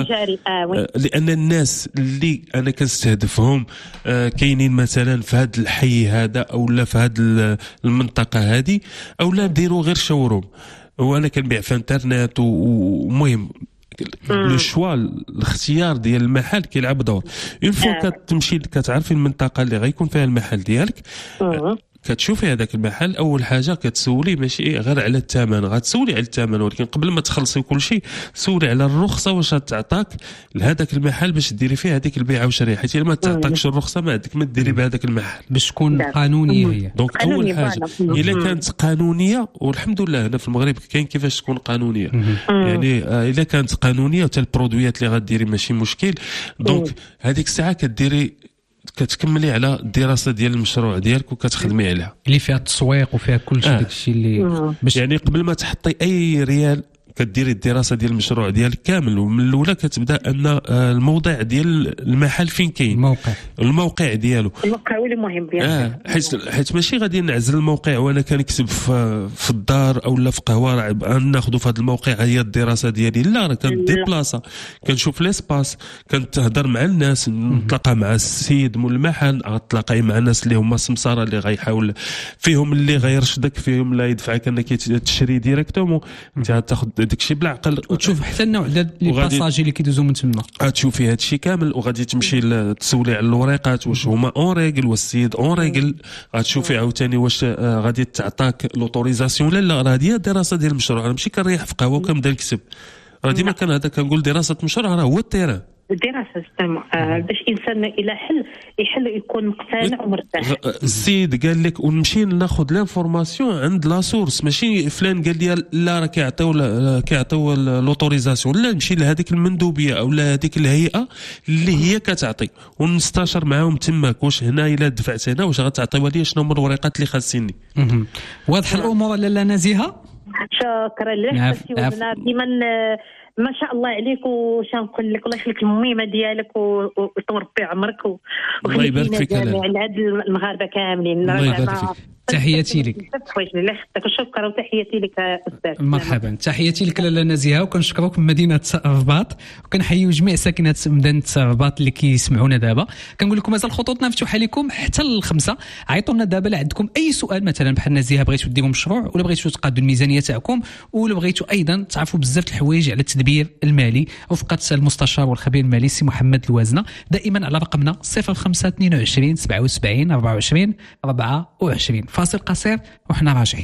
لان الناس اللي انا كنستهدفهم كاينين مثلا في هاد الحي هذا او لا في هاد المنطقه هذه او لا نديروا غير شوروم وانا كنبيع في انترنت ومهم لو شوا الاختيار ديال المحل كيلعب دور اون فوا كتمشي كتعرفي المنطقه اللي غيكون فيها المحل ديالك كتشوفي هذاك المحل اول حاجه كتسولي ماشي غير على الثمن غتسولي على الثمن ولكن قبل ما تخلصي كل شيء سولي على الرخصه واش تعطاك لهذاك المحل باش ديري فيه هذيك البيعه والشراء حيت ما تعطاكش الرخصه ما عندك ما ديري بهذاك المحل باش تكون قانونيه هي دونك اول حاجه الا كانت قانونيه والحمد لله هنا في المغرب كاين كيفاش تكون قانونيه يعني الا كانت قانونيه حتى البرودويات اللي غديري ماشي مشكل دونك هذيك الساعه كتكملي على الدراسه ديال المشروع ديالك وكتخدمي عليها اللي فيها التسويق وفيها كل شيء داكشي اللي يعني قبل ما تحطي اي ريال كديري الدراسه ديال المشروع ديالك كامل ومن الاولى كتبدا ان الموضع ديال المحل فين كاين الموقع ديالو الموقع هو اللي مهم بيان حيت ماشي غادي نعزل الموقع وانا كنكتب في الدار او لا في قهوه ناخذوا في هذا الموقع هي الدراسه ديالي لا راه كنديبلاصا كنشوف ليسباس كنتهضر مع الناس نتلاقى مع السيد مول المحل غتلاقاي مع الناس اللي هما السمساره اللي غيحاول فيهم اللي غيرشدك فيهم لا يدفعك انك تشري ديريكتومون انت غتاخذ داكشي بالعقل وتشوف حتى النوع ديال لي باساجي اللي كيدوزو من تما غتشوفي هادشي كامل وغادي تمشي تسولي على الوريقات واش هما اون ريغل والسيد اون ريغل غتشوفي عاوتاني واش غادي تعطاك لوطوريزاسيون ولا لا راه هذه الدراسه ديال المشروع انا ماشي كنريح في قهوه وكنبدا نكتب راه ديما كان هذا كنقول دراسه مشروع راه هو التيران الدراسه باش انسان الى يحل يكون مقتنع ومرتاح السيد قال لك ونمشي ناخذ لانفورماسيون عند لا سورس ماشي فلان قال لي لا راه كيعطيو لوطوريزاسيون لا نمشي لهذيك المندوبيه او لهذيك الهيئه اللي هي كتعطي ونستشر معاهم تماك واش هنا الا دفعت هنا واش غتعطيوها لي شنو هما الورقات اللي خاصيني واضح الامور لاله نزيهه شكرا لك ديما ما شاء الله عليك وش نقول لك الله يخليك المهمه ديالك ويطول ربي عمرك الله يبارك فيك على هاد المغاربه كاملين الله يبارك فيك تحياتي لك الله يخليك شكرا وتحياتي لك استاذ مرحبا تحياتي لك لاله نزيهه وكنشكرك من مدينه الرباط وكنحييو جميع ساكنات مدينه الرباط اللي كيسمعونا دابا كنقول لكم مازال خطوطنا مفتوحه لكم حتى ل5 عيطوا لنا دابا لا عندكم اي سؤال مثلا بحال نزيهه بغيتوا ديروا مشروع ولا بغيتوا تقادوا الميزانيه تاعكم ولا بغيتوا ايضا تعرفوا بزاف الحوايج على التدبير المالي رفقه المستشار والخبير المالي سي محمد الوازنه دائما على رقمنا 0522 77 24 24 فاصل قصير وحنا راجعين.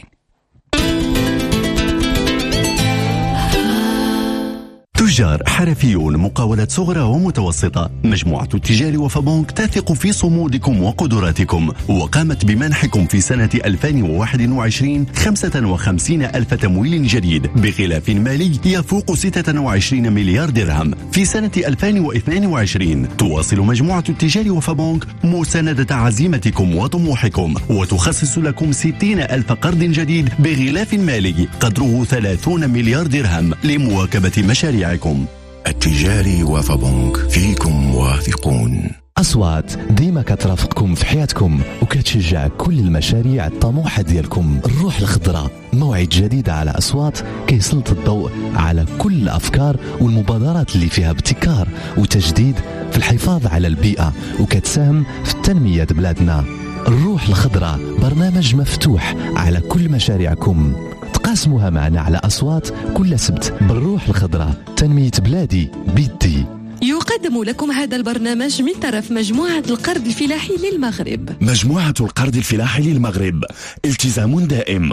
تجار حرفيون مقاولات صغرى ومتوسطة مجموعة التجار وفبنك تثق في صمودكم وقدراتكم وقامت بمنحكم في سنة 2021 55,000 تمويل جديد بغلاف مالي يفوق 26 مليار درهم. في سنة 2022 تواصل مجموعة التجار وفبنك مساندة عزيمتكم وطموحكم وتخصص لكم 60,000 قرض جديد بغلاف مالي قدره 30 مليار درهم لمواكبة مشاريعكم. التجاري وفابونك فيكم واثقون. أصوات ديما كترافقكم في حياتكم وكتشجع كل المشاريع الطموحة ديالكم. الروح الخضراء موعد جديد على أصوات كيسلط الضوء على كل الأفكار والمبادرات اللي فيها ابتكار وتجديد في الحفاظ على البيئة وكتساهم في التنمية بلادنا. الروح الخضراء برنامج مفتوح على كل مشاريعكم، تقاسموها معنا على أصوات كل سبت. بالروح الخضراء تنمية بلادي بيدي. يقدم لكم هذا البرنامج من طرف مجموعة القرض الفلاحي للمغرب. مجموعة القرض الفلاحي للمغرب، التزام دائم.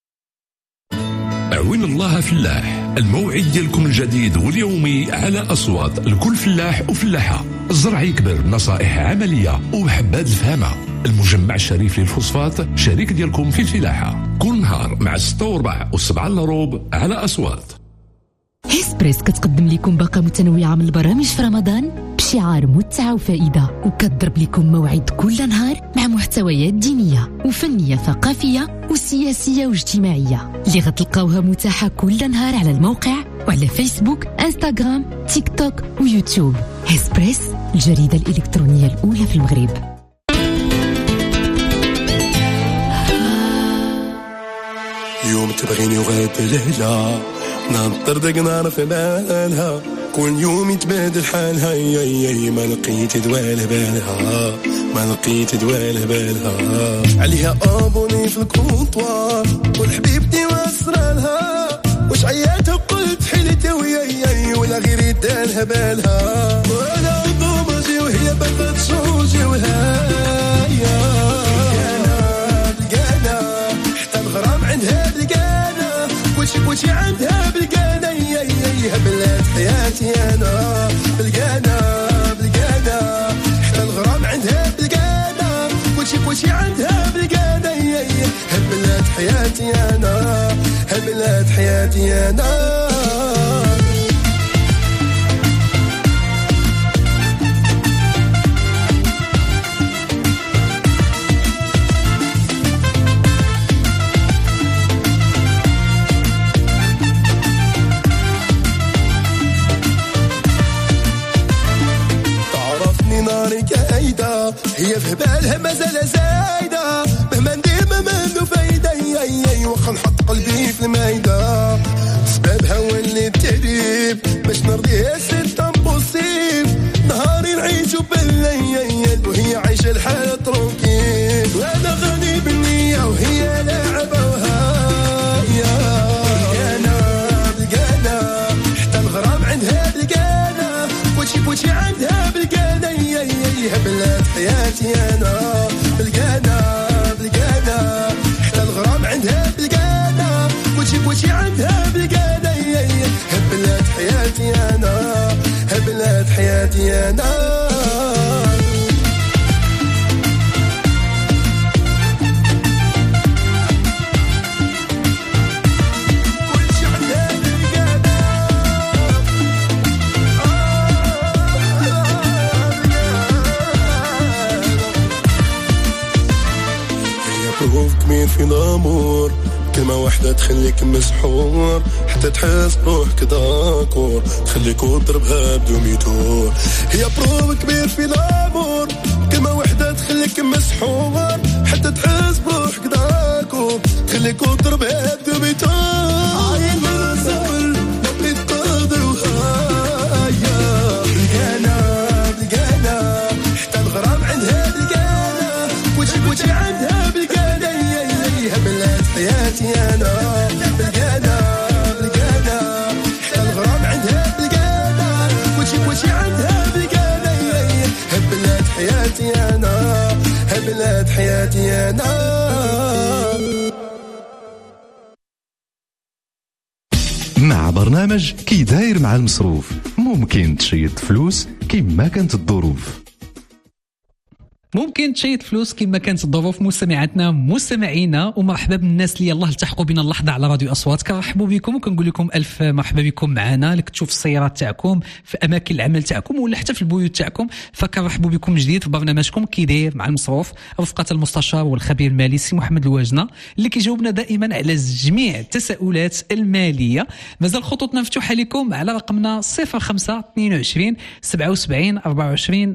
عوين الله فلاح، الموعد ديالكم الجديد واليومي على أصوات لكل فلاح وفلاحة. الزرع يكبر، نصائح عملية وحبات الفهامة. المجمع الشريف للفوسفات شريك ديالكم في الفلاحة، كل نهار مع 6:04 و7:15 على أصوات. هيسبريس كتقدم لكم باقة متنوعة من البرامج في رمضان بشعار متعة وفائدة، وكتضرب لكم موعد كل نهار مع محتويات دينية وفنية ثقافية وسياسية واجتماعية اللي غتلقاوها متاحة كل نهار على الموقع وعلى فيسبوك، انستغرام، تيك توك ويوتيوب. هيسبريس، الجريدة الإلكترونية الأولى في المغرب. يوم تبغيني وغاد ليلة ناطر داك نار في بالها، كل يوم يتبادل حالها، يا ما لقيت دوال بالها، ما لقيت دوال بالها. عليها ابوني في الكونطوار والحبيبتي واسرالها، واش عياتها قلت حيلتها وياي ولا غير يدالها بالها، وانا ضومجي وهي بدات تشوجي وهايا بلقانا حتى الغرام عندها بلقانا، كلشي عندها بلقانا، يا بلاد حياتي انا بلقانا حتى الغرام عندها بلقانا، كلشي عندها بلقانا، يا بلاد حياتي انا، بلاد حياتي انا. ناري كايدة هي في بالها مازال زايدة، مهما ندير ما منو فايدة، واخا نحط قلبي في المايدة، سبابها ولي التعريب باش نرضيها سي امبوسيب، نهاري نعيشو بالليل وهي عايشة الحالة تروكيل، وانا غني بالنية وهي لاعبة وهايا بلقانا حتى الغرام عندها بلقانا، كلشي عندها بلقانا، يا بلاد حياتي انا بلقانا حتى الغرام عندها بلقانا، كلشي عندها بلقانا، يا بلاد حياتي انا، بلاد حياتي انا. كمين في نامور، كلمة واحدة تخليك مسحور، حتى تحس بروحك داكور، تخليك وتضربها بدون يدور. هي بروف كبير في نامور، كلمة واحدة تخليك مسحور، حتى تحس بروحك داكور، تخليك وتضربها بدون يدور. عين من الزول بقيت قادر وهايا بلقانا حتى الغرام عندها بلقانا، كلشي عندها بلقانا، يا بلاد حياتي انا بلقانا حتى الغرام عندها بلقانا، كلشي عندها بلقانا، يا بلاد حياتي انا، بلاد حياتي انا. مع برنامج كي داير مع المصروف ممكن تشيط فلوس كيما كانت الظروف. ممكن تشيط فلوس كما كانت الظروف. مستمعينا ومرحبا بالناس اللي يلاه التحقوا بنا اللحظه على راديو اصوات. كنرحبوا بكم وكنقول لكم الف مرحبا بكم معنا. لك تشوف السيارات تاعكم في اماكن العمل تاعكم ولا حتى في البيوت تاعكم، فكنرحبوا بكم جديد في برنامجكم كيداير مع المصروف رفقه المستشار والخبير المالي سي محمد الواجنه اللي كيجاوبنا دائما على جميع التساؤلات الماليه. مازال خطوطنا مفتوحه لكم على رقمنا 05 22 77 24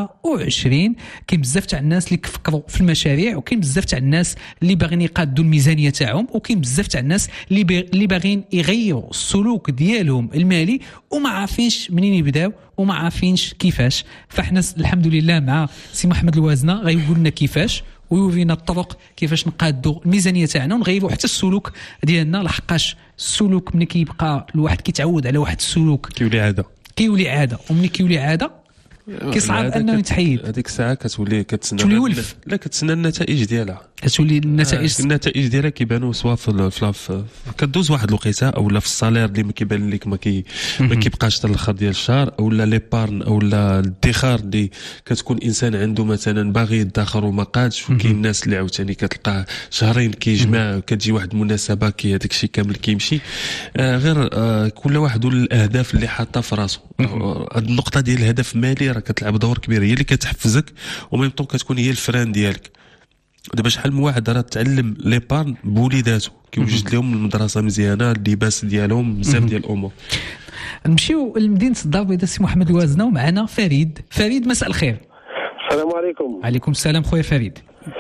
24. كاين بزاف تاع الناس اللي كيفكروا في المشاريع، وكاين بزاف تاع الناس اللي باغيين يقادوا الميزانيه تاعهم، وكاين بزاف تاع الناس اللي باغيين يغيروا السلوك ديالهم المالي وما عارفينش منين يبداو وما عارفينش كيفاش. فاحنا الحمد لله مع سي محمد الوازنه غيقول لنا كيفاش ويورينا الطرق كيفاش نقادوا الميزانيه تاعنا ونغيروا حتى السلوك ديالنا، لحقاش السلوك ملي كيبقى الواحد كيتعود على واحد السلوك كيولي عاده وملي كيولي عاده كيصعب انه يتحيد. هذيك الساعه كتولي كتسنى ولف. لا كتسنى النتائج ديالها، كتولي النتائج ديالها كيبانوا سواء في كدوز واحد الوقيته اولا في الصالير اللي ما كيبان لك ما كيبقاش حتى الاخر ديال الشهر، اولا ليبارن اولا الادخار اللي كتكون انسان عنده مثلا باغي يدخر وما قادش. وكاين الناس اللي عاوتاني كتلقاه شهرين كيجمع كتجي واحد المناسبه كي هذاك الشيء كامل كيمشي. غير كل واحد والاهداف اللي حاطه في راسه. هذه النقطه ديال الهدف المالي راه كتلعب دور كبير، هي اللي كتحفزك وميم طون كتكون هي الفران ديالك. دابا شحال من واحد راه تعلم ليبارن بوليداتو كيوجد لهم المدرسه مزيانه، اللباس ديالهم بزاف ديال الامور. نمشيو لمدينه الدار البيضاء سي محمد الوازنه ومعنا فريد. مساء الخير. السلام عليكم. عليكم السلام خويا فريد.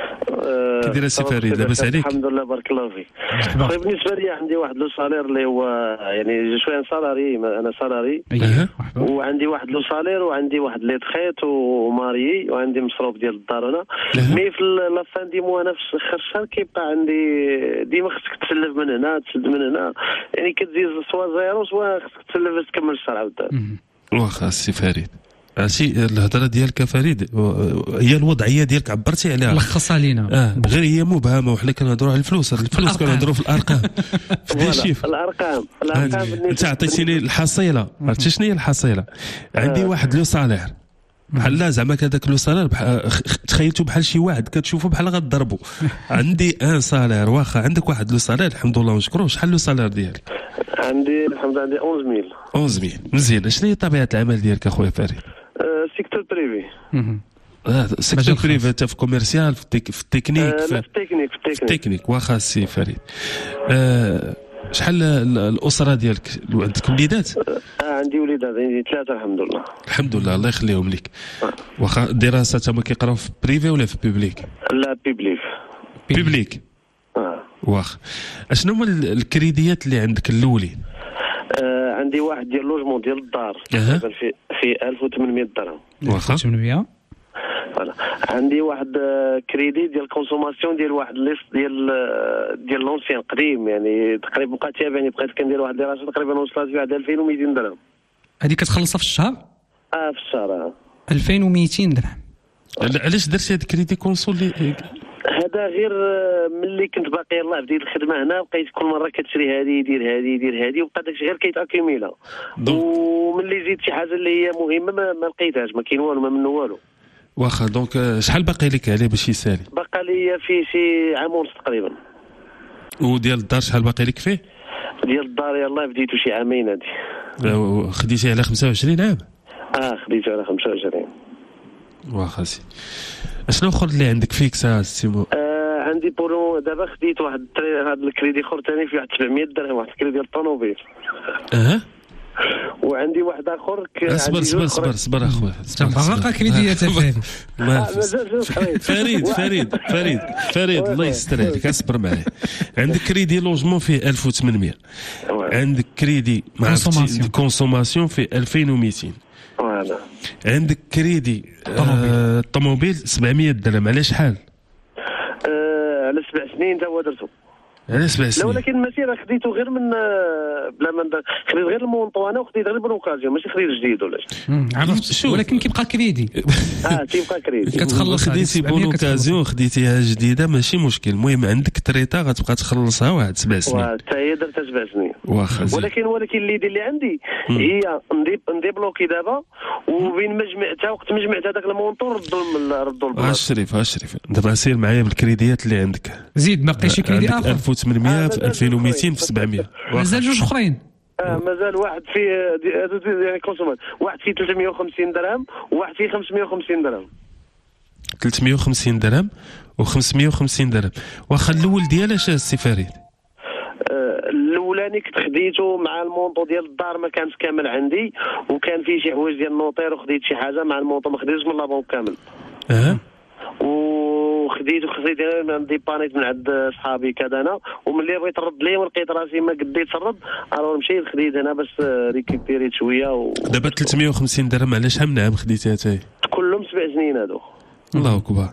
كي داير سي فريد؟ لاباس عليك؟ الحمد لله بارك الله فيك. خويا بالنسبه لي عندي واحد لو سالير اللي هو يعني شويه سالاري، انا سالاري وعندي واحد لو سالير وعندي واحد لي تخيت وماري وعندي مصروف ديال الدار انا. مي في لافان دي مو انا في اخر الشهر كيبقى عندي ديما خصك تسلف من هنا تسد من هنا، يعني كتزيد سوا زيرو سوا خصك تسلف باش تكمل الشهر عاود. واخا سي فريد عرفتي الهضره ديالك فريد هي الوضعيه ديالك عبرتي عليها، لخصها لينا. غير هي مبهمه وحنا كنهضروا على الفلوس كنهضروا في الارقام في دي شيف. الارقام انت عطيتيني الحصيله، عرفتي شنو هي الحصيله؟ عندي واحد لو صالير بحال زعما كذاك لو صالير تخيلتو بحال شي واحد كتشوفو بحال غضربو. عندي ان صالير، واخا عندك واحد لو صالير الحمد لله ونشكروه. شحال لو صالير ديالك؟ عندي الحمد لله عندي 11000. مزيان. شنو هي طبيعه العمل ديالك اخويا فريد؟ سيكتور بريفي. سيكتور بريفي حتى في كوميرسيال في التكنيك في التكنيك. واخا سي فريد. شحال الاسره ديالك؟ عندك وليدات؟ عندي وليدات، عندي 3 الحمد لله. الحمد لله الله يخليهم لك. واخا الدراسه تما كيقراو في بريفي ولا في بوبليك؟ لا بوبليك. واخا اشنو هما الكريديات اللي عندك الاولين؟ عندي واحد ديال لوجمون ديال الدار في 1800 درهم. واخا 800. فوالا. عندي واحد كريدي ديال كونسوماسيون ديال واحد ليست ديال لونسيان قديم، يعني تقريبا بقى تابعني بقيت كندير واحد الدراسه تقريبا وصلت فيها 2200 درهم. هذه كتخلصها في الشهر؟ في الشهر 2200 درهم. علاش درتي هذا الكريدي كونسول؟ هذا غير ملي كنت باقي يلاه بديت الخدمه هنا، بقيت كل مره كتشري هذه دير هذه وبقى داكشي غير كيتاكيميلا. وملي زيد شي حاجه اللي هي مهمه ما لقيتهاش، ما كاين والو، ما منه والو. واخا دونك شحال باقي لك عليه باش يسالي؟ باقي لي فيه شي عام ونص تقريبا. وديال الدار شحال باقي لك فيه؟ ديال الدار يلاه بديتو شي عامين هادي. خديتي على 25 عام؟ خديتو على 25. واخا سي. اشنو اخر اللي عندك فيك سيمو؟ عندي بولو دابا خديت واحد هذا الكريدي اخر ثاني فيه واحد 700 درهم، واحد الكريدي ديال الطوموبيل. وعندي واحد اخر صبر اخويا. باقا كريديات فريد الله يستر عليك، اصبر معايا. عندك كريدي لوجمون فيه 1800، عندك كريدي مع كونسوماسيون فيه 2200. عندك كريدي الطوموبيل 700 درهم. على شحال؟ على 7 سنين تا هو درتو. على 7 سنين. لا ولكن ماشي راه خديته غير من بلا ما خديت غير المونطوانا وخديت غير بالاوكازيون، ماشي خديت جديد ولا عرفت. ولكن كيبقى كريدي. كيبقى كريدي. كتخلص. خديتي بالاوكازيون خديتيها جديده ماشي مشكل، المهم عندك تريتا غتبقى تخلصها واحد 7 سنين. حتى هي درتها 7 سنين. ولكن اللي اللي عندي هي نديبلوكي دابا وبين مجمعتها وقت مجمعت هذاك المونطور ردوا الشريف دابا سير معايا بالكريديات اللي عندك، زيد ما بقيش كريدي اخر 1800 في 2200 في 700 مازال جوج اخرين. مازال واحد فيه يعني كونسومات، واحد فيه 350 درهم وواحد فيه 550 درهم. 350 درهم و550 درهم. واخا الاول ديالاش السي فريد؟ الاولاني كنت خديته مع المونطو ديال الدار ما كانش كامل عندي، وكان فيه شي حوايج ديال النوطير وخديت شي حاجه مع المونطو ما خديتش من لابون كامل. وخديت من ديبانيت من عند صحابي كذا انا، وملي بغيت نرد ليه ولقيت راسي ما قديتش نرد، الو مشيت خديت انا باش ريكيبيريت شويه دابا 350 درهم على شحال من عام خديتها تاي؟ كلهم 7 سنين هادو. الله اكبر.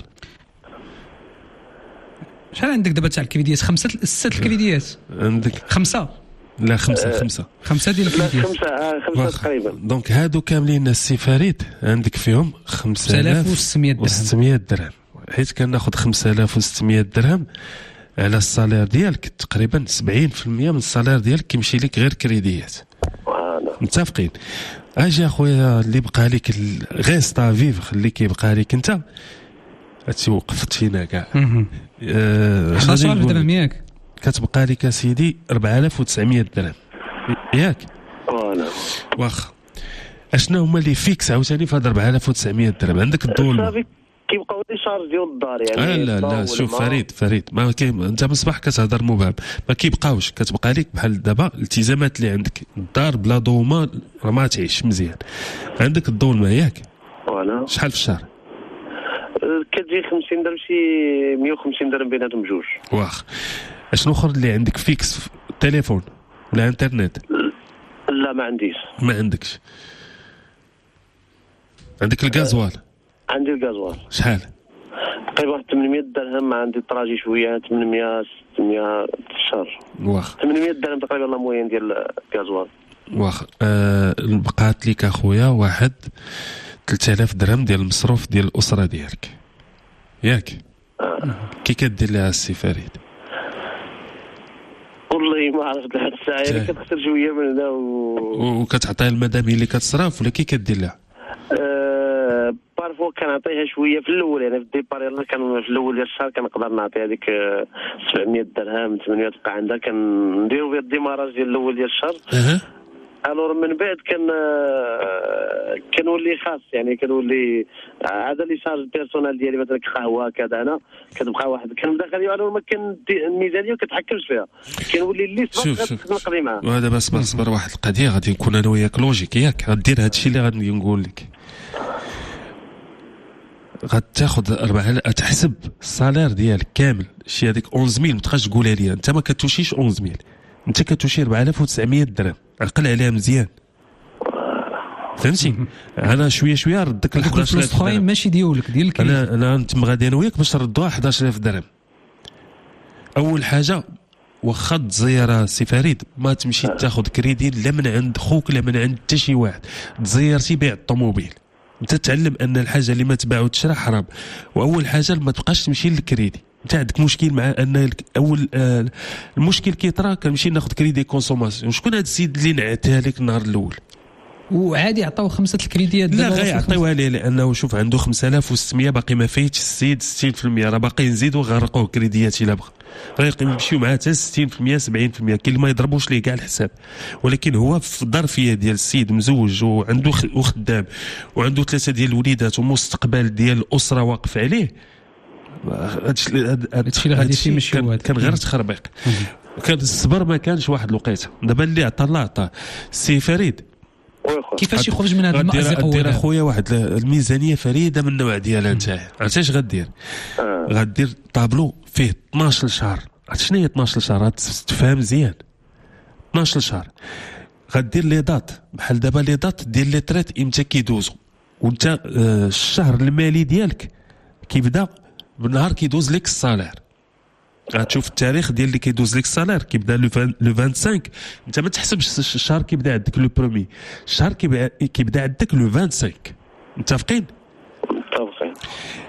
شحال عندك دابا تاع الكريديات؟ 6 الكريديات عندك؟ 5 لا 5 ديال الكريديات. 5 تقريبا. دونك هادو كاملين السي فريد عندك فيهم 5600 درهم، حيت كناخذ 5600 درهم على الصالير ديالك تقريبا 70% من الصالير ديالك كيمشي لك غير كريديات. متفقين؟ اجي اخويا اللي بقى لك غير ستا فيف اللي كيبقى لك انت هاتي وقفت فينا كاع 11000 درهم ياك كتبقى لك سيدي 4900 درهم ياك. واخا اشنو هما اللي فيكس عاوتاني في هاد 4900 درهم؟ عندك الضوء كيبقاو لي شارج ديال الدار يعني. لا شوف فريد ما كاين، انت مصباح كتهضر مبهم، ما كيبقاوش، كتبقى لك بحال دابا الالتزامات اللي عندك. الدار بلا ضوء راه ما تعيش مزيان. عندك الضوء الماء ياك شحال في الشهر؟ كتجي 50 درهم شي 150 درهم بيناتهم جوج. واخ اشنو اخر اللي عندك فيكس؟ التليفون ولا انترنت؟ لا ما عنديش. ما عندكش؟ عندك الغازوال؟ عندي الغازوال. شحال؟ تقريبا 800 درهم. عندي الطراجي شويه 800 600 في الشهر. واخ 800 درهم تقريبا لا موين ديال الغازوال. واخ بقات لك اخويا واحد 3000 درهم ديال المصروف ديال الاسره ديالك ياك. كي كدير لها السي فريد؟ والله ما عرفت لحد الساعه يعني كتخسر شويه من هنا وكتعطيها المدام اللي كتصرف ولا كي كدير لها؟ بارفو كنعطيها شويه في الاول يعني في الديبار يلاه كان في الاول ديال الشهر كنقدر نعطيها هذيك 700 درهم 800 تبقى عندها كنديروا بها الديماراج ديال الاول ديال الشهر. الور من بعد كنولي خاص يعني كنولي هذا لي شارج بيرسونال ديالي مثلا قهوه كذا انا كتبقى واحد كنبدا خليه الور ما كان الميزانيه وكتحكمش فيها كنولي الليست نقضي معاه. وهذا بس صبر واحد القضيه غادي نكون انا وياك لوجيك ياك. غدير هذا الشيء اللي غادي نقول لك، غتاخذ تحسب الصالير ديالك كامل شي هذيك 11000 ما تبقاش تقولها لي انت ما كتوشيش 11000 انت كتوشي 4900 درهم. عقل عليها مزيان فهمتي. انا شويه ردك ل 11000 درهم ماشي ديالك انا نتم غادي انا وياك باش نردوها 11000 درهم. اول حاجه واخا تزير سي فريد ما تمشي تاخذ كريدي لا من عند خوك لا من عند حتى شي واحد. تزيرتي بيع الطوموبيل انت تعلم ان الحاجه اللي ما تباع وتشرى حرام. واول حاجه ما تبقاش تمشي للكريدي. انت عندك مشكل مع ان اول المشكل كيطرا كنمشي ناخذ كريدي كونسوماسيون. شكون هذا السيد اللي نعتها لك النهار الاول؟ وعادي عطاو 5 الكريديات لا غيعطيوها ليه لانه شوف عنده 5600 باقي ما فايتش السيد 60% راه باقي نزيدو غرقوه كريديات الا بغى راه يمشيو معاه حتى 60% 70%. كاين اللي ما يضربوش ليه كاع الحساب. ولكن هو في الظرفيه ديال السيد مزوج وعنده وخدام وعنده 3 ديال الوليدات ومستقبل ديال الاسره واقف عليه. هادشي اللي غادي يمشي كان غير تخربيق. كان الصبر ما كانش واحد الوقيته. دابا اللي عطى الله عطاه. سي فريد كيفاش يخرج من هذا المأزق؟ غدير اخويا واحد الميزانيه فريده من النوع ديالها نتايا. عرفتي اش غدير؟ غدير طابلو فيه 12 شهر. عرفت شنو هي 12 شهر؟ تفهم مزيان 12 شهر. غدير لي دات بحال دابا لي دات ديال لي تريت امتى كيدوزو. وانت الشهر المالي ديالك كيبدا بالنهار كيدوز لك الصالير. غتشوف التاريخ ديال اللي كيدوز لك الصالير كيبدا لو 25. انت ما تحسبش الشهر كيبدا عندك لو برومي. الشهر كيبدا عندك لو 25. متفقين؟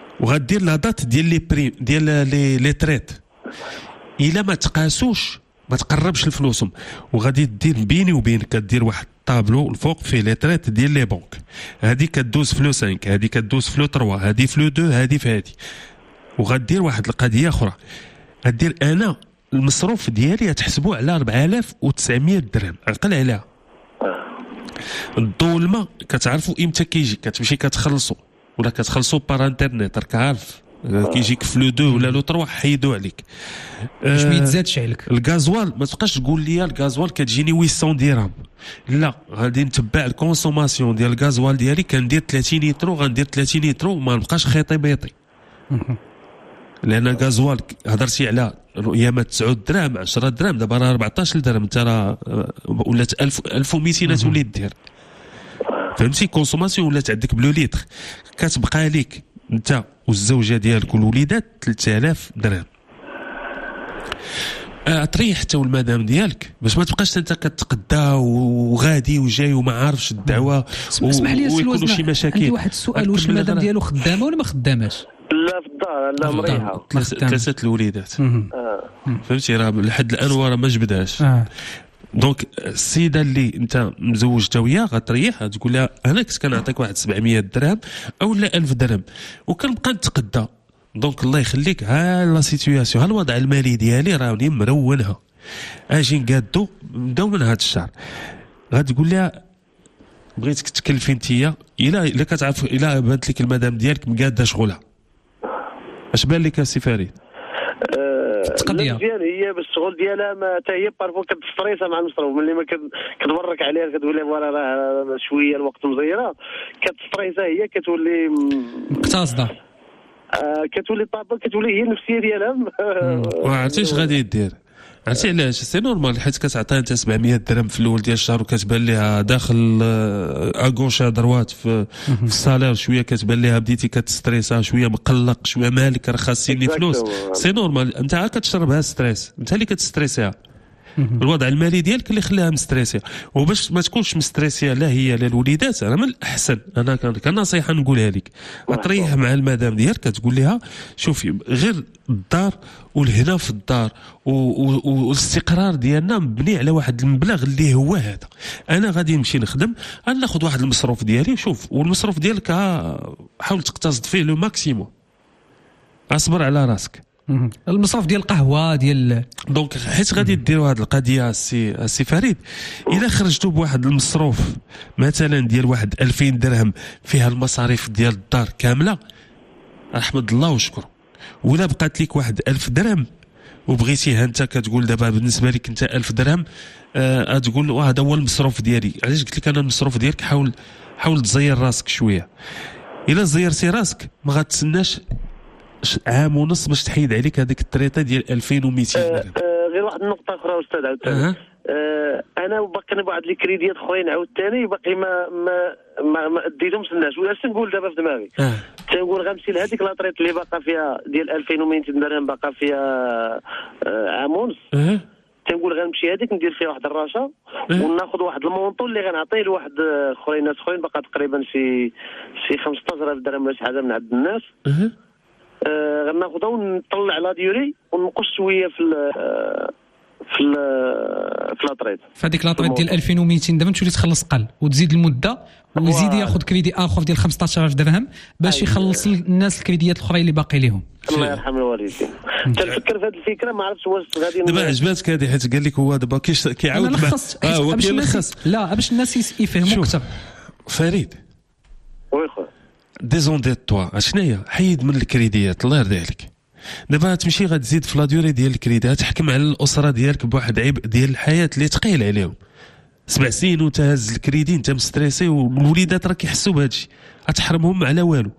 وغدير لا دات ديال لي بريم ديال لي تريت. الا ما تقاسوش ما تقربش لفلوسهم، وغادي دير بيني وبينك كدير واحد طابلو الفوق فيه لي تريت ديال لي بنك، هذه كدوز فلو 5، هذه كدوز فلو 3، هذه فلو 2، هذه في هذه، وغادير واحد القضيه اخرى، غادير انا المصروف ديالي تحسبوه على 4900 درهم، عقل عليها. الضوء الماء كتعرفوا امتى كيجي، كتمشي كتخلصوا ولا كتخلصوا بار انترنيت، راك عارف كيجيك فلو 2 ولا لو 3 حيدوا عليك باش ما يتزادش عليك. الغازوال ما تبقاش تقول لي الغازوال كتجيني 800 درهم، لا غادي نتبع الكونسوماسيون ديال الغازوال ديالي، كندير 30 لتر غندير 30 لتر وما نبقاش خيطي بيطي، لان الغازوال هضرتي على ايامات 9 درهم 10 درهم، دابا راه 14 درهم، انت راه ولات 1200 تولي دير، فهمتي؟ كونسوماسيون ولات عندك بلو لتر، كتبقى لك انت والزوجه ديالك والوليدات 3000 درهم. تريح حتى والمدام ديالك باش ما تبقاش انت كتقدا وغادي وجاي وما عارفش الدعوه اسمح لي ويكونوا شي مشاكل. عندي واحد السؤال، واش المدام ديالو خدامه ولا ما خداماش؟ لا في الدار، لا مريحه، 3 الوليدات، فهمتي؟ راه لحد الان راه ما جبدهاش. دونك السيده اللي انت مزوجتها وياها غتريح، تقول لها انا كنت كنعطيك واحد 700 درهم او لا 1000 درهم وكنبقى نتقدى، دونك الله يخليك ها لا سيتوياسيون، ها الوضع المالي ديالي راني مرونها، اجي نقادو نبداو من هذا الشهر. غتقول لها بغيتك تكلفي انتيا، الا كتعرف الا بانت لك المدام ديالك مقاده شغلها، اش بان لك السي فريد؟ التقضيه ديالها هي بالشغل ديالها، ما حتى هي بارفو كتستريسها مع المصروف، ملي ما كتبرك عليها كتقول لها فوالا راه شويه الوقت مزيره، كتستريسها هي، كتولي مقتصده، كتولي طابه، كتولي هي النفسيه ديالها. وعرفتي اش غادي دير؟ عرفتي علاش؟ سي نورمال، حيت كتعطيها انت 700 درهم في الاول ديال الشهر وكتبان لها داخل اغوش دروات في السالير شويه، كتبان لها بديتي كتستريسها شويه، مقلق شويه، مالك راه خاصيني فلوس، سي نورمال، انت كتشربها ستريس، انت اللي كتستريسيها، الوضع المالي ديالك اللي خلاها مستريسيه. وباش ما تكونش مستريسيه لا هي لا الوليدات، انا من الاحسن انا كنصيحه نقولها لك، تريح مع المدام ديالك، كتقول لها شوفي غير الدار والهنا في الدار والاستقرار ديالنا مبني على واحد المبلغ اللي هو هذا، انا غادي نمشي نخدم، انا ناخذ واحد المصروف ديالي، شوف والمصروف ديالك حاول تقتصد فيه لو ماكسيموم، اصبر على راسك. المصروف ديال القهوه ديال دونك حيت غادي ديروا هذه القضيه السي فريد، الا خرجتوا بواحد المصروف مثلا ديال واحد 2000 درهم فيها المصاريف ديال الدار كامله، احمد الله وشكر، ولا بقات لك واحد 1000 درهم وبغيتيها انت كتقول دابا بالنسبه لك انت 1000 درهم، تقول هذا هو المصروف ديالي. علاش قلت لك انا المصروف ديالك حاول تزير راسك شويه، الا زيرتي راسك ما غتسناش عام ونص باش تحيد عليك هذيك التريطه ديال 2200 درهم. غير واحد النقطه اخرى استاذ عاوتاني، انا باقي بواحد لي كريديات اخرين عاوتاني باقي ما اديتهمش للناس، واش نقول دابا في دماغي تنقول غنمشي لهذيك لاطريط اللي باقا فيها ديال 2200 درهم باقا فيها عام ونص، تنقول غنمشي هذيك ندير فيها واحد الرشه وناخذ واحد المونطو اللي غنعطيه لواحد ناس اخرين باقا تقريبا شي 15000 درهم ولا شي حاجه من عند الناس، غناخذها ونطلع لا ديوري ونقص شويه في لاطريط، فهذيك لاطريط ديال 2200 درهم تولي تخلص قل وتزيد المده ويزيد ياخذ كريدي اخر ديال 15000 درهم باش يخلص الناس الكريديات الاخرى اللي باقي لهم. الله يرحم الوالدين. تنفكر في هذه الفكره، ما عرفتش واش غادي دابا عجباتك هذه، حيت قال لك هو دابا كيعاود هو كيلخص، لا باش الناس يفهموا اكثر. فريد وي خويا ديزونديت توا اشناهي، حيد من الكريديات الله يرضي عليك، دابا تمشي غتزيد في لا ديوري ديال الكريدي، تحكم على الاسره ديالك بواحد عبء ديال الحياه اللي ثقيل عليهم، 7 سنين وتهز الكريدي انت مستريسي، والوليدات راه كيحسوا بهذا الشيء، غتحرمهم على والو.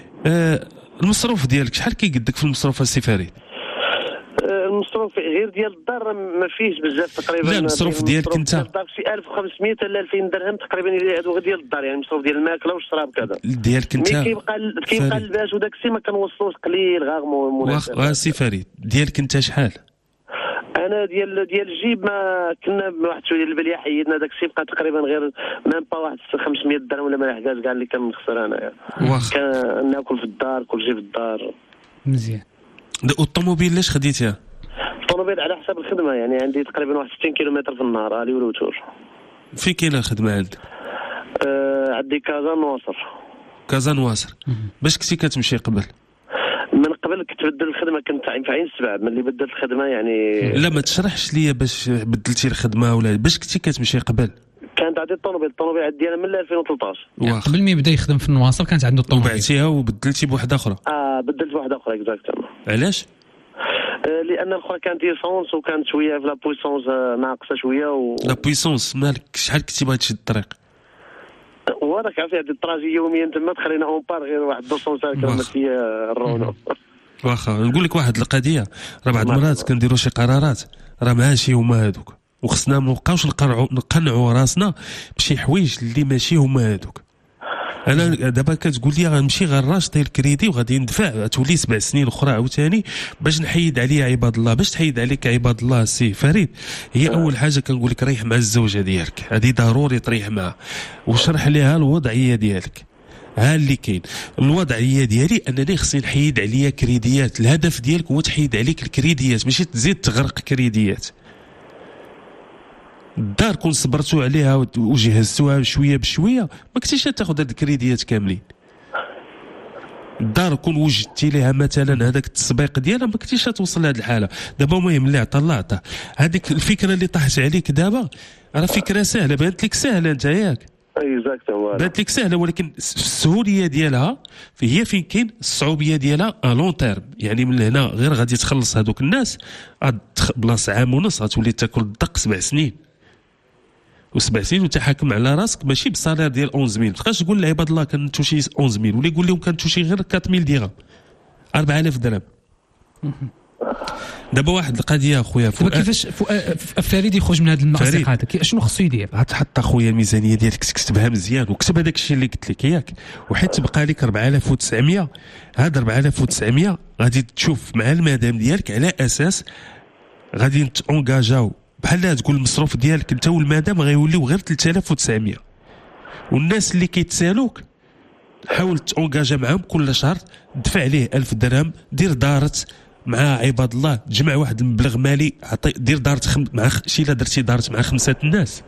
المصروف ديالك شحال كيقدك في المصروف السي فريد؟ المصروف غير ديال الدار ما فيهش بزاف تقريبا. لا المصروف ديالك انت شي 1500 ولا 2000 درهم تقريبا هادو غير ديال الدار، يعني المصروف ديال الماكله والشراب كذا ديالك انت. مي كيبقى الباش وداك الشيء ما كنوصلوش قليل غير سي فريد ديالك انت شحال؟ انا ديال الجيب ما كنا بواحد شويه البليه حيدنا داك الشيء، بقى تقريبا غير ميم با واحد 500 درهم ولا ما لحقاش كاع اللي كنخسر انايا، كناكل في الدار كلشي في الدار. مزيان. الطوموبيل لاش خديتيها؟ الطوموبيل على حسب الخدمه، يعني عندي تقريبا واحد 60 كيلومتر في النهار الي والوتور. في كاينه الخدمه عندك؟ عندي كازا نواصر. كازا نواصر. باش كنتي كتمشي قبل؟ من قبل كنت بدل الخدمه، كنت في عين السبع. من اللي بدلت الخدمه يعني لا ما تشرحش ليا باش بدلتي الخدمه ولا باش كنتي كتمشي قبل. كانت عندي الطوموبيل عندي انا من 2013. قبل ما يبدا يخدم في النواصر كانت عنده الطوموبيل. وبعتيها وبدلتي بواحده اخرى؟ بدلت بواحده اخرى اكزاكتومون. علاش؟ لان الاخرى كانت ايسونس وكانت شويه في لا بويسونس ناقصه شويه لا بويسونس مالك شحال كنتي باغي تشد الطريق؟ وهذاك عرفتي هذه الطراجي يوميا تما تخلينا اون بار غير واحد 200 كيلومتر الرونو. واخا نقول لك واحد القضيه، راه بعض المرات كنديروا شي قرارات راه ماشي هما هذوك، وخصنا ما نبقاوش نقنعوا راسنا بشي حوايج اللي ماشي هما هذوك. انا دابا كتقول لي غنمشي غنراش ديال الكريدي وغادي ندفع، تولي 7 سنين اخرى عاوتاني باش نحيد عليا عباد الله. باش تحيد عليك عباد الله سي فريد، هي اول حاجه كنقول لك ريح مع الزوجه ديالك، هذه ضروري تريح معها وشرح ليها الوضعيه ديالك. ها اللي كاين الوضعيه ديالي انني خصني نحيد عليا كريديات. الهدف ديالك هو تحيد عليك الكريديات، ماشي تزيد تغرق كريديات. الدار كون صبرتوا عليها وجهزتوها شويه بشويه ما كنتيش تاخذ هاد الكريديات كاملين. الدار كون وجدتي لها مثلا هذاك التسبيق ديالها ما كنتيش توصل لهاد الحاله. دابا المهم اللي عطى الله عطاه. هذيك الفكره اللي طاحت عليك دابا راه فكره سهله، بانت لك سهله انت ياك؟ اكزاكتومون بانت لك سهله، ولكن السهوليه ديالها هي فين كاين الصعوبيه ديالها لون تيرم. يعني من هنا غير غادي تخلص هذوك الناس بلاصه عام ونص غتولي تاكل الدق 7 سنين و7 سنين وتحاكم على راسك ماشي بصالير ديال 11000. تبقاش تقول لعباد الله كنتو شي 11000 ولا يقول لهم كنتو شي غير 4000 درهم 4000 درهم. دابا واحد القضيه اخويا كيفاش فريد يخرج من هذا المأزق هذا؟ شنو خصو يدير؟ غتحط اخويا الميزانيه ديالك تكتبها مزيان وكتب هذاك الشيء اللي قلت لك ياك، وحيت تبقى لك 4900. هاد 4900 غادي تشوف مع المدام ديالك على اساس غادي نتونجاجاو بحال تقول المصروف ديالك انت والمدام غيوليو غير 3900. والناس اللي كيتسالوك حاول تونجاجا معاهم كل شهر دفع عليه 1000 درهم، دير دارت مع عباد الله، تجمع واحد المبلغ مالي دير دارت مع شي لا درتي دارت مع 5 الناس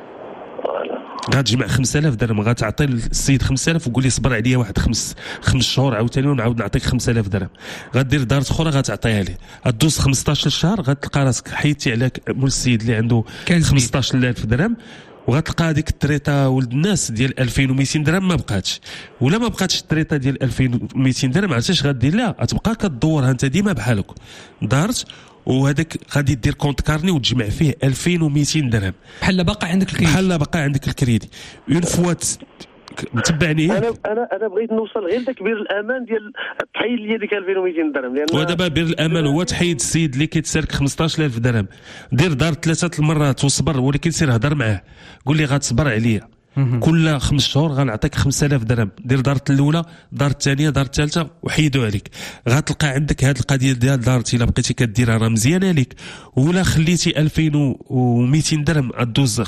غتجمع 5000 درهم، غتعطي السيد 5000 وقول لي صبر عليا واحد 5 شهور عاوتاني ونعاود نعطيك 5000 درهم. غدير دارت اخرى غتعطيها ليه، غدوز 15 شهر غتلقى راسك حيدتي على مول السيد اللي عنده 15000 درهم، وغتلقى هذيك التريطه ولد الناس ديال 2200 درهم ما بقاتش. ولا ما بقاتش التريطه ديال 2200 درهم عرفتي اش غدير لها؟ غتبقى كدورها انت ديما بحالك دارت، وهذاك غادي دير كونت كارني وتجمع فيه 2200 درهم بحال باقي عندك الكريدي. بحال باقي عندك الكريدي. اون فوا متبعني انا بغيت نوصل غير تكبير الامان ديال تحيد لي ديك 2200 درهم. لان ودابا بير الامان هو تحيد السيد اللي كيتسالك 15000 درهم، دير دار 3 المرات وصبر، ولكن سير هضر معاه قول لي غتصبر عليا كل 5 شهور غنعطيك 5000 درهم، دير دارت الاولى دار الثانيه دار الثالثه وحيدوا عليك. غتلقى عندك هذه القضيه ديال دارتي الا بقيتي كديرها راه مزيانه ليك. ولا خليتي 2200 درهم غدوز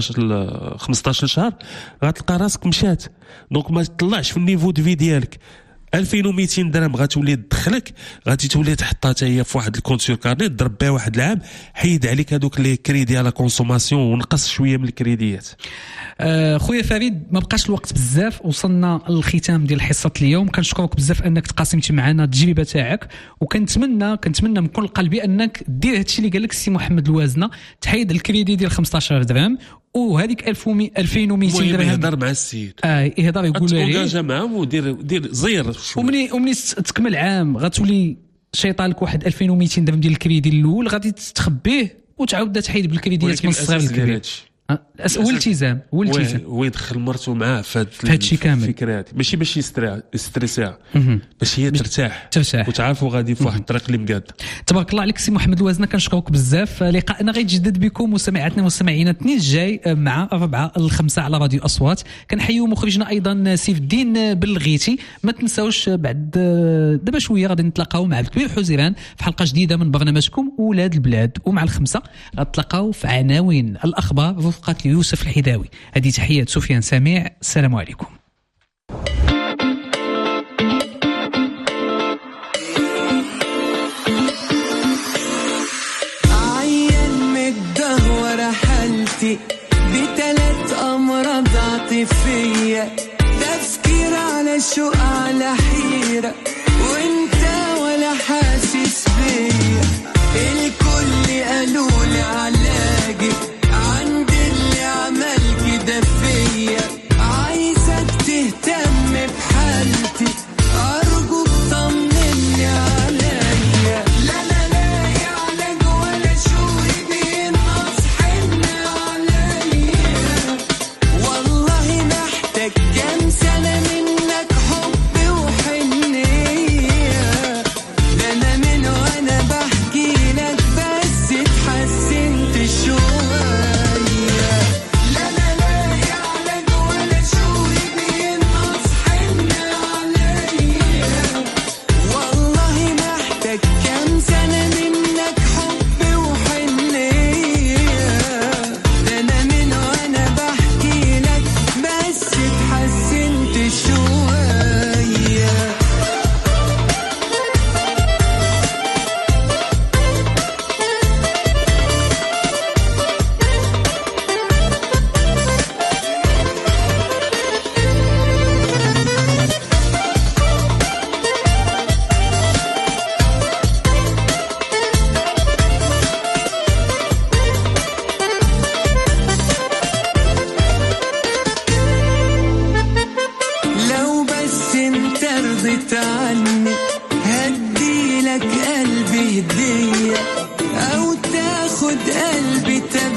15 شهر غتلقى راسك مشات. دونك ما تطلعش في النيفو دو في ديالك. 2200 درهم غتولي تدخلك، غادي تولي تحطها حتى هي في واحد الكونت سور كارني تضرب بها واحد العام، حيد عليك هذوك لي كريدي على كونسوماسيون ونقص شويه من الكريديات. خويا فريد ما بقاش الوقت بزاف، وصلنا للختام ديال حصه اليوم. كنشكرك بزاف انك تقاسمتي معنا التجربه تاعك، وكنتمنى من كل قلبي انك دير هادشي اللي قال لك السي محمد الوازنه، تحيد الكريدي ديال 15 درهم وهذيك 2200 درهم. يهضر مع السيد يهضر يقول ليه تونجا معاهم ودير زير. ومني تكمل عام غتولي شيطالك واحد 2200 درهم ديال الكريدي الاول غادي تخبيه وتعاود تحيد بالكريديات من الصغير للكبير. والالتزام ويدخل مرته معاه في هادشي كامل الفكرات، ماشي باش يستريسها باش هي ترتاح وتعرفوا غادي في واحد الطريق اللي مقاد. تبارك الله عليك سي محمد الوازنه، كنشكرك بزاف. لقاءنا غيتجدد بكم مستمعاتنا ومستمعينا الاثنين الجاي مع 4 ل 5 على راديو اصوات. كنحيو مخرجنا ايضا سيف الدين بلغيتي. ما تنساوش بعد دابا شويه غادي نتلاقاو مع الكبير حزيران في حلقه جديده من برنامجكم ولاد البلاد، ومع 5 غتلاقاو في عناوين الاخبار رفقة يوسف الحذاوي. هذه تحيات سفيان سميع، السلام عليكم. شوق على حيرة وانت ولا حاسس بيا. الكل قالولي علاجي عند اللي عمل كده فيا. عايزك تهتم بحالتي أرجوك طمني عليا. لا لا لا يا علاج ولا شوي بينقص حنة عليا. والله محتاج كام سنة منك حب وحنية. ده أنا من وأنا بحكي لك بس اتحسنت شوية. لا لا لا يا علاج ولا شوي بينقص حنة عليا. والله محتاج كام سنة منك حب وحنية. ده أنا من وأنا بحكي لك بس اتحسنت شوية. لو بس انت رضيت عني هديلك قلبي هدية أو تاخد قلبي تبع